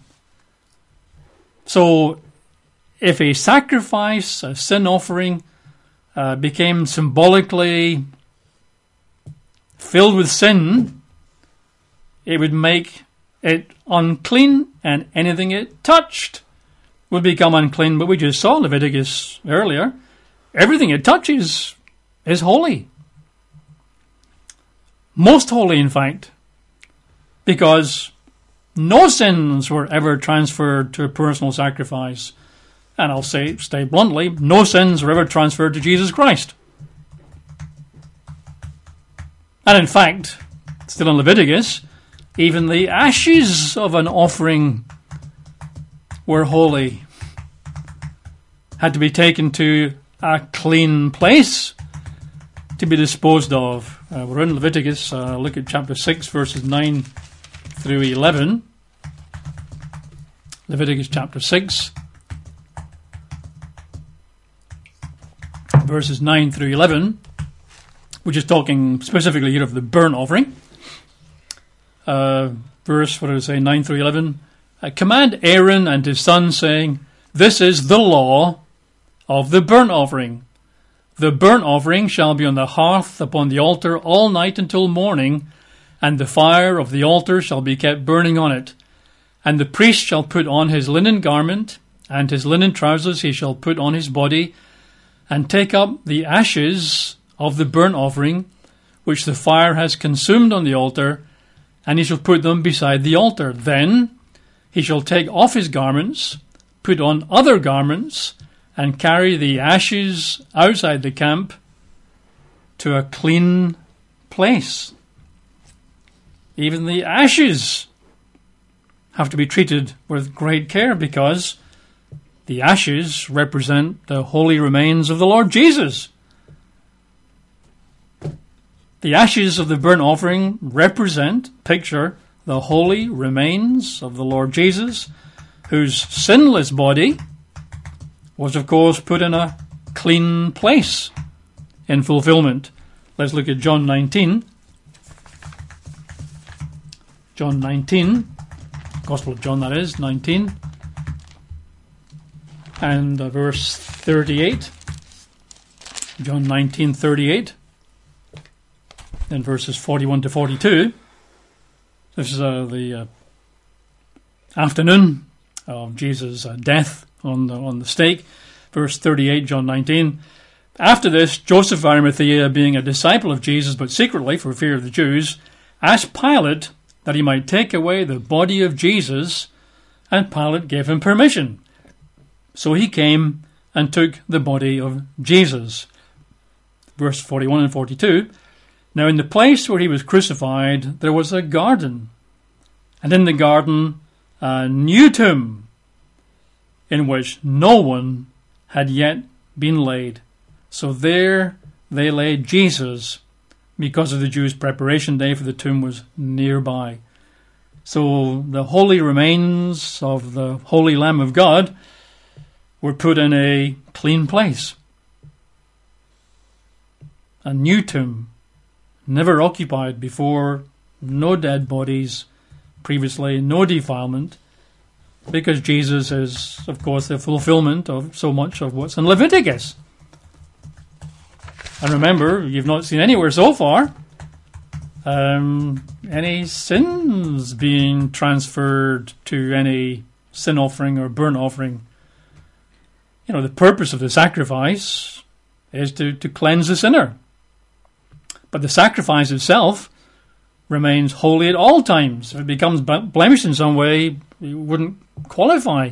So, if a sacrifice, a sin offering, became symbolically filled with sin, it would make it unclean, and anything it touched would become unclean. But we just saw Leviticus earlier. Everything it touches is holy. Most holy, in fact, because no sins were ever transferred to a personal sacrifice. And I'll stay bluntly, no sins were ever transferred to Jesus Christ. And in fact, still in Leviticus, even the ashes of an offering were holy, had to be taken to a clean place to be disposed of. We're in Leviticus, look at chapter 6, verses 9 through 11. Leviticus chapter 6, verses 9 through 11, which is talking specifically here of the burnt offering. Verse, 9 through 11. Command Aaron and his sons, saying, This is the law of the burnt offering. The burnt offering shall be on the hearth upon the altar all night until morning, and the fire of the altar shall be kept burning on it. And the priest shall put on his linen garment, and his linen trousers he shall put on his body, and take up the ashes of the burnt offering, which the fire has consumed on the altar, and he shall put them beside the altar. Then he shall take off his garments, put on other garments, and carry the ashes outside the camp to a clean place. Even the ashes have to be treated with great care, because the ashes represent the holy remains of the Lord Jesus. The ashes of the burnt offering picture the holy remains of the Lord Jesus, whose sinless body was, of course, put in a clean place in fulfillment. Let's look at John 19. John 19, Gospel of John, that is, 19, and verse 38. John 19:38, and verses 41 to 42. This is the afternoon of Jesus' death on the stake. Verse 38, John 19. After this, Joseph of Arimathea, being a disciple of Jesus, but secretly for fear of the Jews, asked Pilate that he might take away the body of Jesus, and Pilate gave him permission. So he came and took the body of Jesus. Verse 41 and 42. Now in the place where he was crucified, there was a garden, and in the garden a new tomb, in which no one had yet been laid. So there they laid Jesus, because of the Jews' preparation day, for the tomb was nearby. So the holy remains of the Holy Lamb of God were put in a clean place. A new tomb, never occupied before, no dead bodies previously, no defilement, because Jesus is, of course, the fulfillment of so much of what's in Leviticus. And remember, you've not seen anywhere so far any sins being transferred to any sin offering or burnt offering. You know, the purpose of the sacrifice is to cleanse the sinner. But the sacrifice itself remains holy at all times. If it becomes blemished in some way, it wouldn't qualify.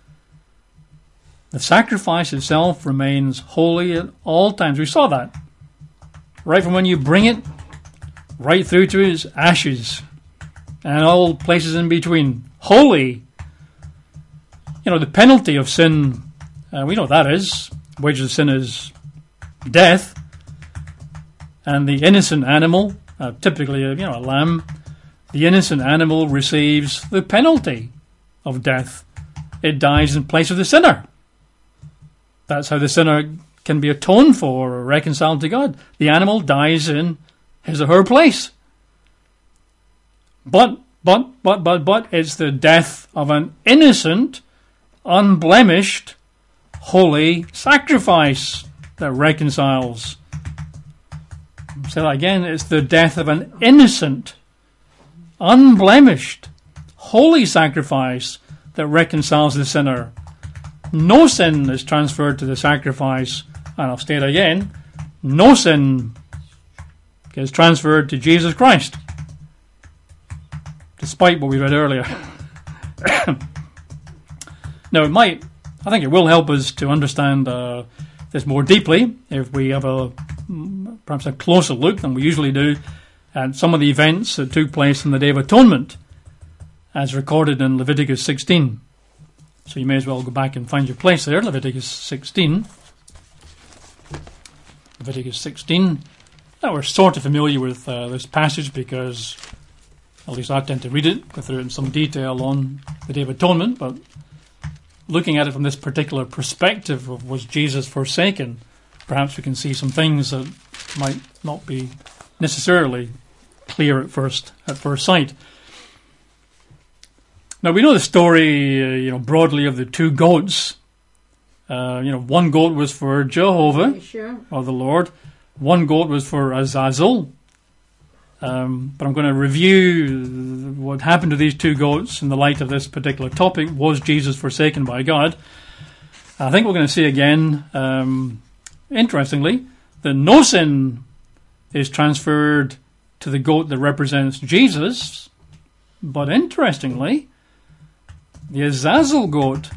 The sacrifice itself remains holy at all times. We saw that. Right from when you bring it right through to his ashes, and all places in between. Holy. You know, the penalty of sin, we know what that is. The wages of sin is death. And the innocent animal, typically a lamb, the innocent animal receives the penalty of death. It dies in place of the sinner. That's how the sinner can be atoned for or reconciled to God. The animal dies in his or her place. But, it's the death of an innocent, unblemished, holy sacrifice that reconciles. Say that again. It's the death of an innocent, unblemished, holy sacrifice that reconciles the sinner. No sin is transferred to the sacrifice. And I'll state again, no sin is transferred to Jesus Christ. Despite what we read earlier. Now, I think it will help us to understand this more deeply if we have perhaps a closer look than we usually do at some of the events that took place on the Day of Atonement, as recorded in Leviticus 16. So you may as well go back and find your place there, Leviticus 16. Leviticus 16. Now, we're sort of familiar with this passage because, at least I tend to read it, go through it in some detail on the Day of Atonement, but looking at it from this particular perspective of was Jesus forsaken, perhaps we can see some things that might not be necessarily clear at first sight. Now, we know the story, broadly of the two goats. One goat was for Jehovah, sure, or the Lord. One goat was for Azazel. But I'm going to review what happened to these two goats in the light of this particular topic. Was Jesus forsaken by God? I think we're going to see again, interestingly, that no sin is transferred to the goat that represents Jesus. But interestingly, the Azazel goat,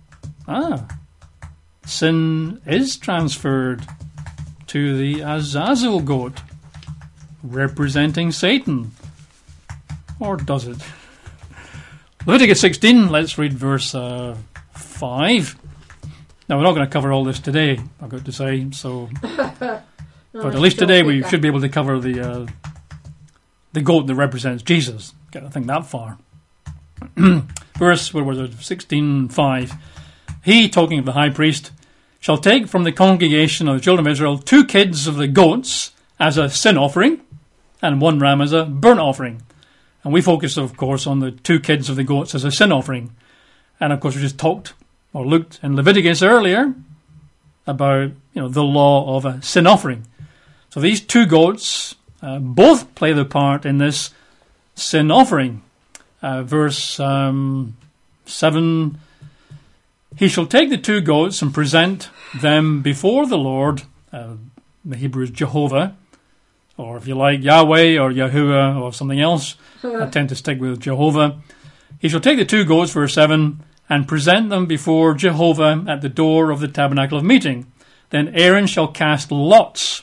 sin is transferred to the Azazel goat, representing Satan. Or does it? Leviticus 16, let's read verse 5. Now, we're not going to cover all this today, I've got to say, so... but at least today we should be able to cover the goat that represents Jesus. I think that far. Verse, 16:5. He, talking of the high priest, shall take from the congregation of the children of Israel 2 kids of the goats as a sin offering, and 1 ram as a burnt offering. And we focus, of course, on the 2 kids of the goats as a sin offering. And, of course, we just talked or looked in Leviticus earlier about, the law of a sin offering. So these 2 goats both play the part in this sin offering. Verse 7, he shall take the 2 goats and present them before the Lord, the Hebrew is Jehovah, or if you like, Yahweh or Yahuwah or something else. I tend to stick with Jehovah. He shall take the 2 goats, verse 7, and present them before Jehovah at the door of the tabernacle of meeting. Then Aaron shall cast lots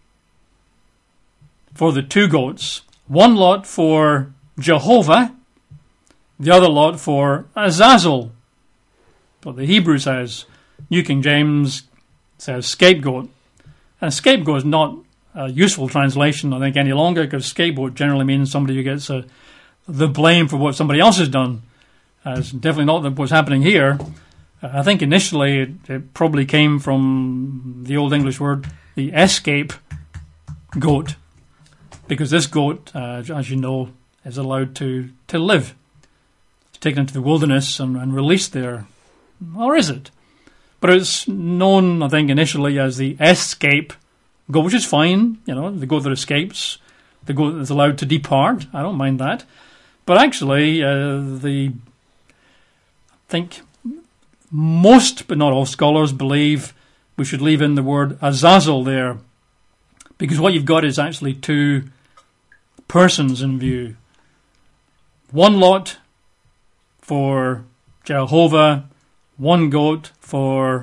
for the 2 goats, 1 lot for Jehovah, the other lot for Azazel. But the Hebrew says, New King James says scapegoat. And scapegoat is not a useful translation, I think, any longer, because scapegoat generally means somebody who gets the blame for what somebody else has done. It's definitely not what's happening here. I think initially it probably came from the Old English word, the escape goat, because this goat, as you know, is allowed to live. It's taken into the wilderness and released there. Or is it? But it's known, I think, initially as the escape goat, which is fine, the goat that escapes, the goat that's allowed to depart. I don't mind that. But actually, I think most, but not all scholars, believe we should leave in the word Azazel there, because what you've got is actually 2 persons in view. 1 lot for Jehovah, 1 goat for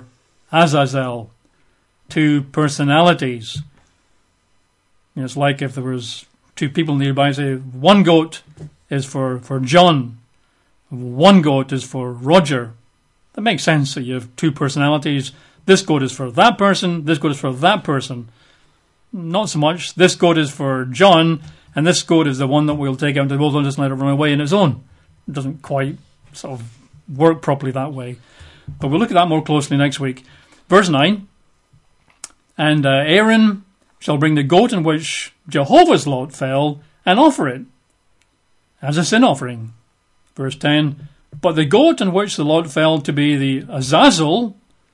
Azazel. 2 personalities. It's like if there was to people nearby, say, one goat is for John, one goat is for Roger. That makes sense that you have two personalities. This goat is for that person, this goat is for that person. Not so much. This goat is for John, and this goat is the one that we'll take out into the wilderness and just let it run away on its own. It doesn't quite sort of work properly that way. But we'll look at that more closely next week. Verse 9, and Aaron shall bring the goat in which Jehovah's lot fell and offer it as a sin offering. Verse 10, but the goat in which the lot fell to be the Azazel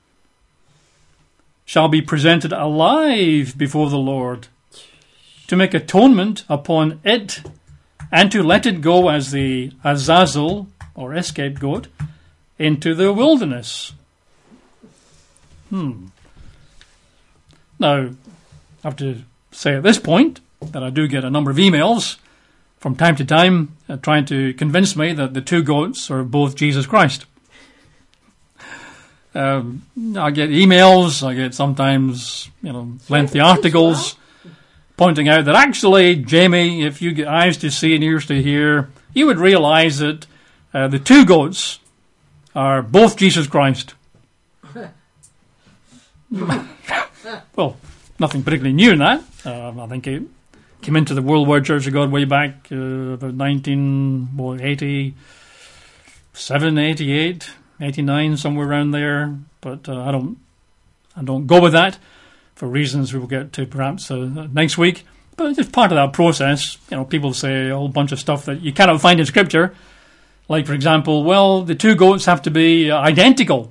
shall be presented alive before the Lord to make atonement upon it and to let it go as the Azazel or escape goat into the wilderness. Now, I have to say at this point that I do get a number of emails from time to time trying to convince me that the two goats are both Jesus Christ. I get emails, I get sometimes, lengthy articles pointing out that actually, Jamie, if you get eyes to see and ears to hear, you would realize that the two goats are both Jesus Christ. Well, nothing particularly new in that. I think it came into the Worldwide Church of God way back about 1987, 88, 89, somewhere around there. But I don't go with that for reasons we will get to perhaps next week. But it's just part of that process. People say a whole bunch of stuff that you cannot find in Scripture. Like, for example, well, the two goats have to be identical.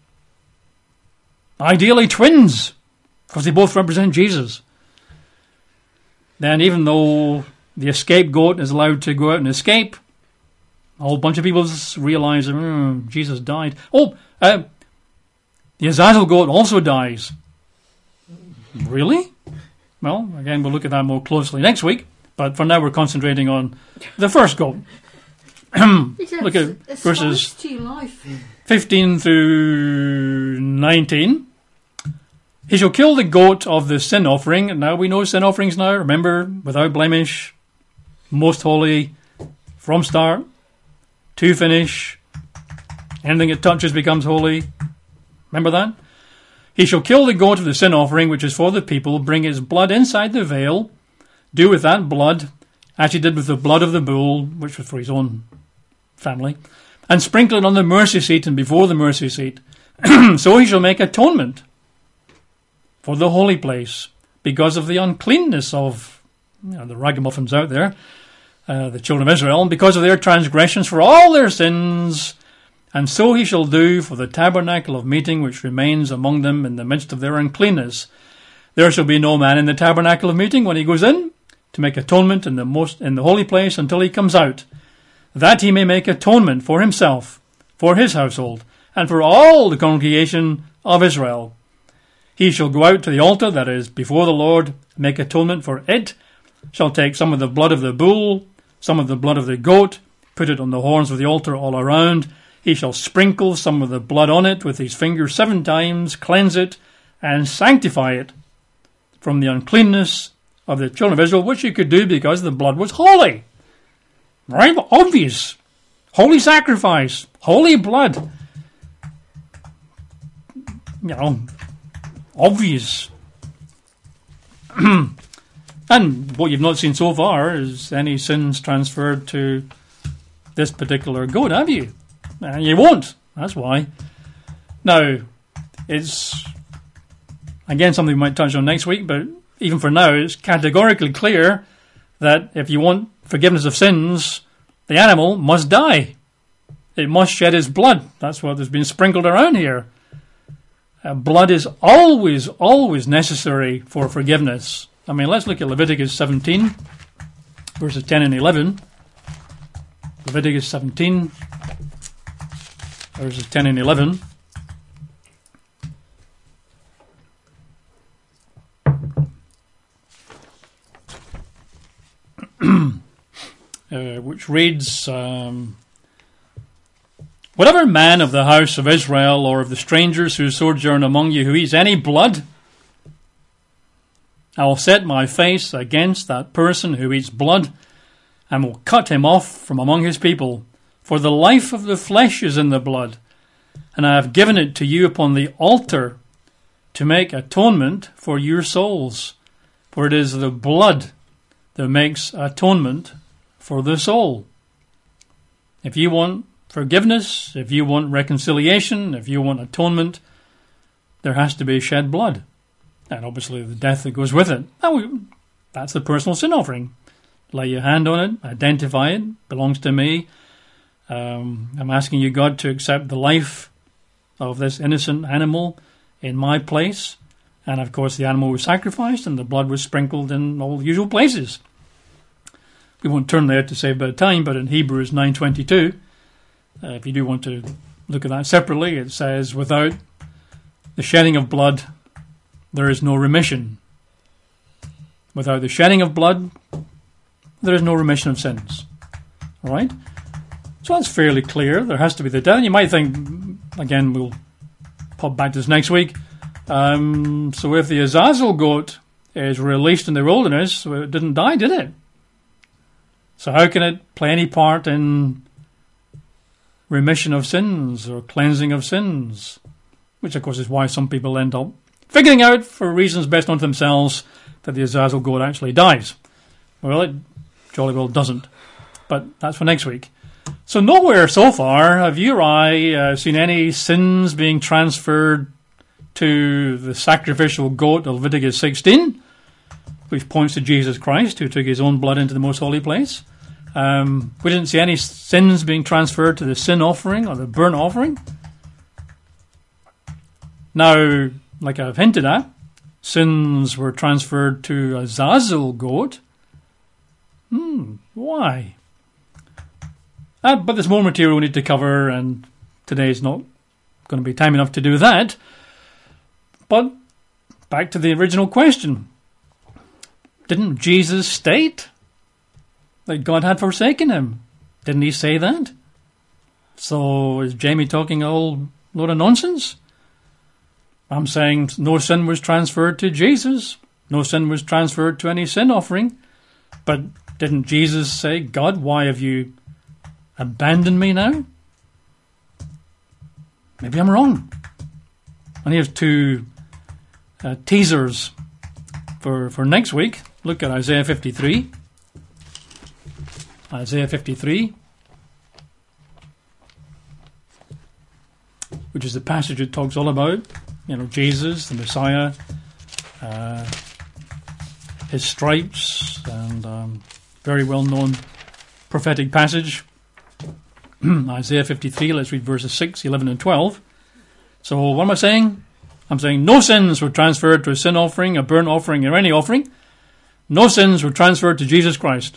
Ideally twins, because they both represent Jesus. Then even though the escape goat is allowed to go out and escape, a whole bunch of people realize Jesus died. The Azazel goat also dies. Really? Well, again, we'll look at that more closely next week. But for now, we're concentrating on the first goat. Look at verses 15 through 19. He shall kill the goat of the sin offering. And now we know sin offerings now. Remember, without blemish, most holy, from start to finish. Anything it touches becomes holy. Remember that? He shall kill the goat of the sin offering, which is for the people, bring its blood inside the veil, do with that blood, as he did with the blood of the bull, which was for his own family, and sprinkle it on the mercy seat and before the mercy seat. So he shall make atonement for the holy place, because of the uncleanness of the ragamuffins out there, the children of Israel, and because of their transgressions for all their sins. And so he shall do for the tabernacle of meeting which remains among them in the midst of their uncleanness. There shall be no man in the tabernacle of meeting when he goes in to make atonement in the holy place until he comes out, that he may make atonement for himself, for his household, and for all the congregation of Israel. He shall go out to the altar that is before the Lord, make atonement for it, shall take some of the blood of the bull, some of the blood of the goat, put it on the horns of the altar all around. He shall sprinkle some of the blood on it with his finger 7 times, cleanse it, and sanctify it from the uncleanness of the children of Israel, which he could do because the blood was holy. Right? Obvious. Holy sacrifice. Holy blood. Obvious. And what you've not seen so far is any sins transferred to this particular goat, have you? And you won't. That's why. Now, it's, again, something we might touch on next week, but even for now, it's categorically clear that if you want forgiveness of sins, the animal must die. It must shed its blood. That's what has been sprinkled around here. Blood is always, always necessary for forgiveness. I mean, let's look at Leviticus 17, verses 10 and 11. Leviticus 17, verses 10 and 11. Which reads, whatever man of the house of Israel or of the strangers who sojourn among you who eats any blood, I will set my face against that person who eats blood, and will cut him off from among his people. For the life of the flesh is in the blood, and I have given it to you upon the altar to make atonement for your souls. For it is the blood that makes atonement for the soul. If you want forgiveness, if you want reconciliation, if you want atonement, there has to be shed blood. And obviously the death that goes with it. That's the personal sin offering. Lay your hand on it, identify it, belongs to me. I'm asking you, God, to accept the life of this innocent animal in my place. And of course the animal was sacrificed and the blood was sprinkled in all the usual places. We won't turn there to save a bit of time, but in Hebrews 9:22, if you do want to look at that separately, it says, without the shedding of blood, there is no remission. Without the shedding of blood, there is no remission of sins. All right? So that's fairly clear. There has to be the death. And you might think, again, we'll pop back to this next week. So if the Azazel goat is released in the wilderness, well, it didn't die, did it? So how can it play any part in remission of sins or cleansing of sins? Which, of course, is why some people end up figuring out, for reasons best known to themselves, that the Azazel goat actually dies. Well, it jolly well doesn't. But that's for next week. So nowhere so far have you or I seen any sins being transferred to the sacrificial goat of Leviticus 16, which points to Jesus Christ, who took his own blood into the most holy place. We didn't see any sins being transferred to the sin offering or the burnt offering. Now, like I've hinted at, sins were transferred to a Azazel goat. Why? But there's more material we need to cover, and today's not going to be time enough to do that. But back to the original question. Didn't Jesus state that God had forsaken him? Didn't he say that? So is Jamie talking a whole load of nonsense? I'm saying no sin was transferred to Jesus. No sin was transferred to any sin offering. But didn't Jesus say, God, why have you abandoned me now? Maybe I'm wrong. And here's two teasers for next week. Look at Isaiah 53. Isaiah 53, which is the passage that talks all about, Jesus, the Messiah, his stripes, and very well-known prophetic passage. Isaiah 53, let's read verses 6, 11, and 12. So what am I saying? I'm saying no sins were transferred to a sin offering, a burnt offering, or any offering. No sins were transferred to Jesus Christ.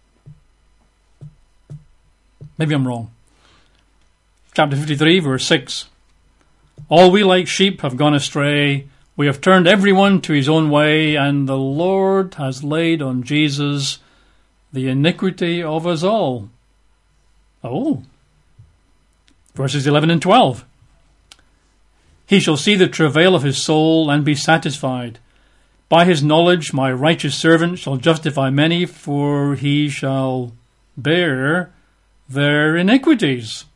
Maybe I'm wrong. Chapter 53, verse 6. All we like sheep have gone astray. We have turned everyone to his own way, and the Lord has laid on Jesus the iniquity of us all. Oh. Verses 11 and 12. He shall see the travail of his soul and be satisfied. By his knowledge my righteous servant shall justify many, for he shall bear their iniquities.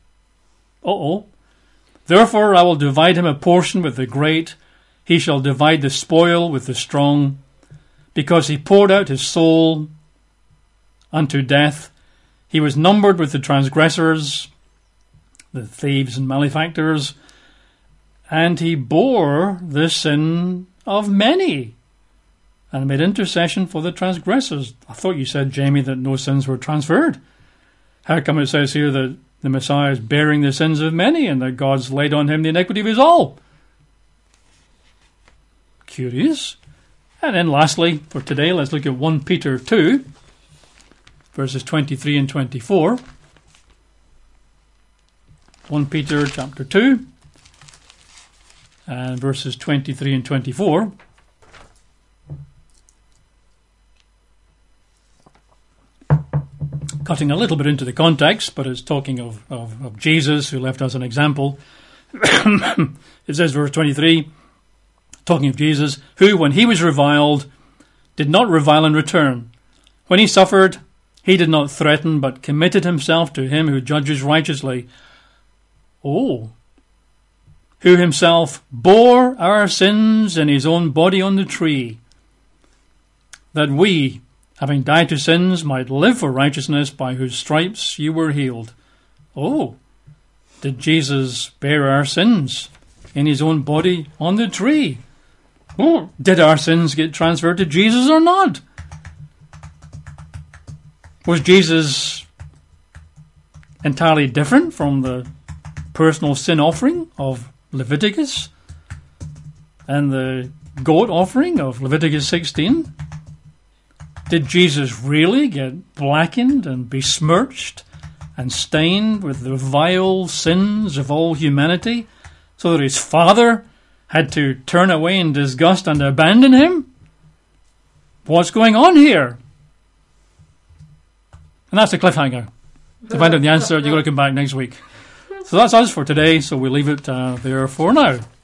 Therefore I will divide him a portion with the great. He shall divide the spoil with the strong, because he poured out his soul unto death. He was numbered with the transgressors, the thieves and malefactors, and he bore the sin of many and made intercession for the transgressors. I thought you said, Jamie, that no sins were transferred. How come it says here that the Messiah is bearing the sins of many and that God's laid on him the iniquity of us all? Curious. And then lastly, for today, let's look at 1 Peter 2, verses 23 and 24. 1 Peter chapter 2, and verses 23 and 24. Cutting a little bit into the context, but it's talking of Jesus, who left us an example. It says, verse 23, talking of Jesus, who, when he was reviled, did not revile in return. When he suffered, he did not threaten, but committed himself to him who judges righteously. Oh, who himself bore our sins in his own body on the tree, that we, having died to sins, might live for righteousness, by whose stripes you were healed. Oh, did Jesus bear our sins in his own body on the tree? Oh, did our sins get transferred to Jesus or not? Was Jesus entirely different from the personal sin offering of Leviticus and the goat offering of Leviticus 16? Did Jesus really get blackened and besmirched and stained with the vile sins of all humanity, so that his Father had to turn away in disgust and abandon him? What's going on here? And that's the cliffhanger. To find out the answer, you've got to come back next week. So that's us for today, so we leave it there for now.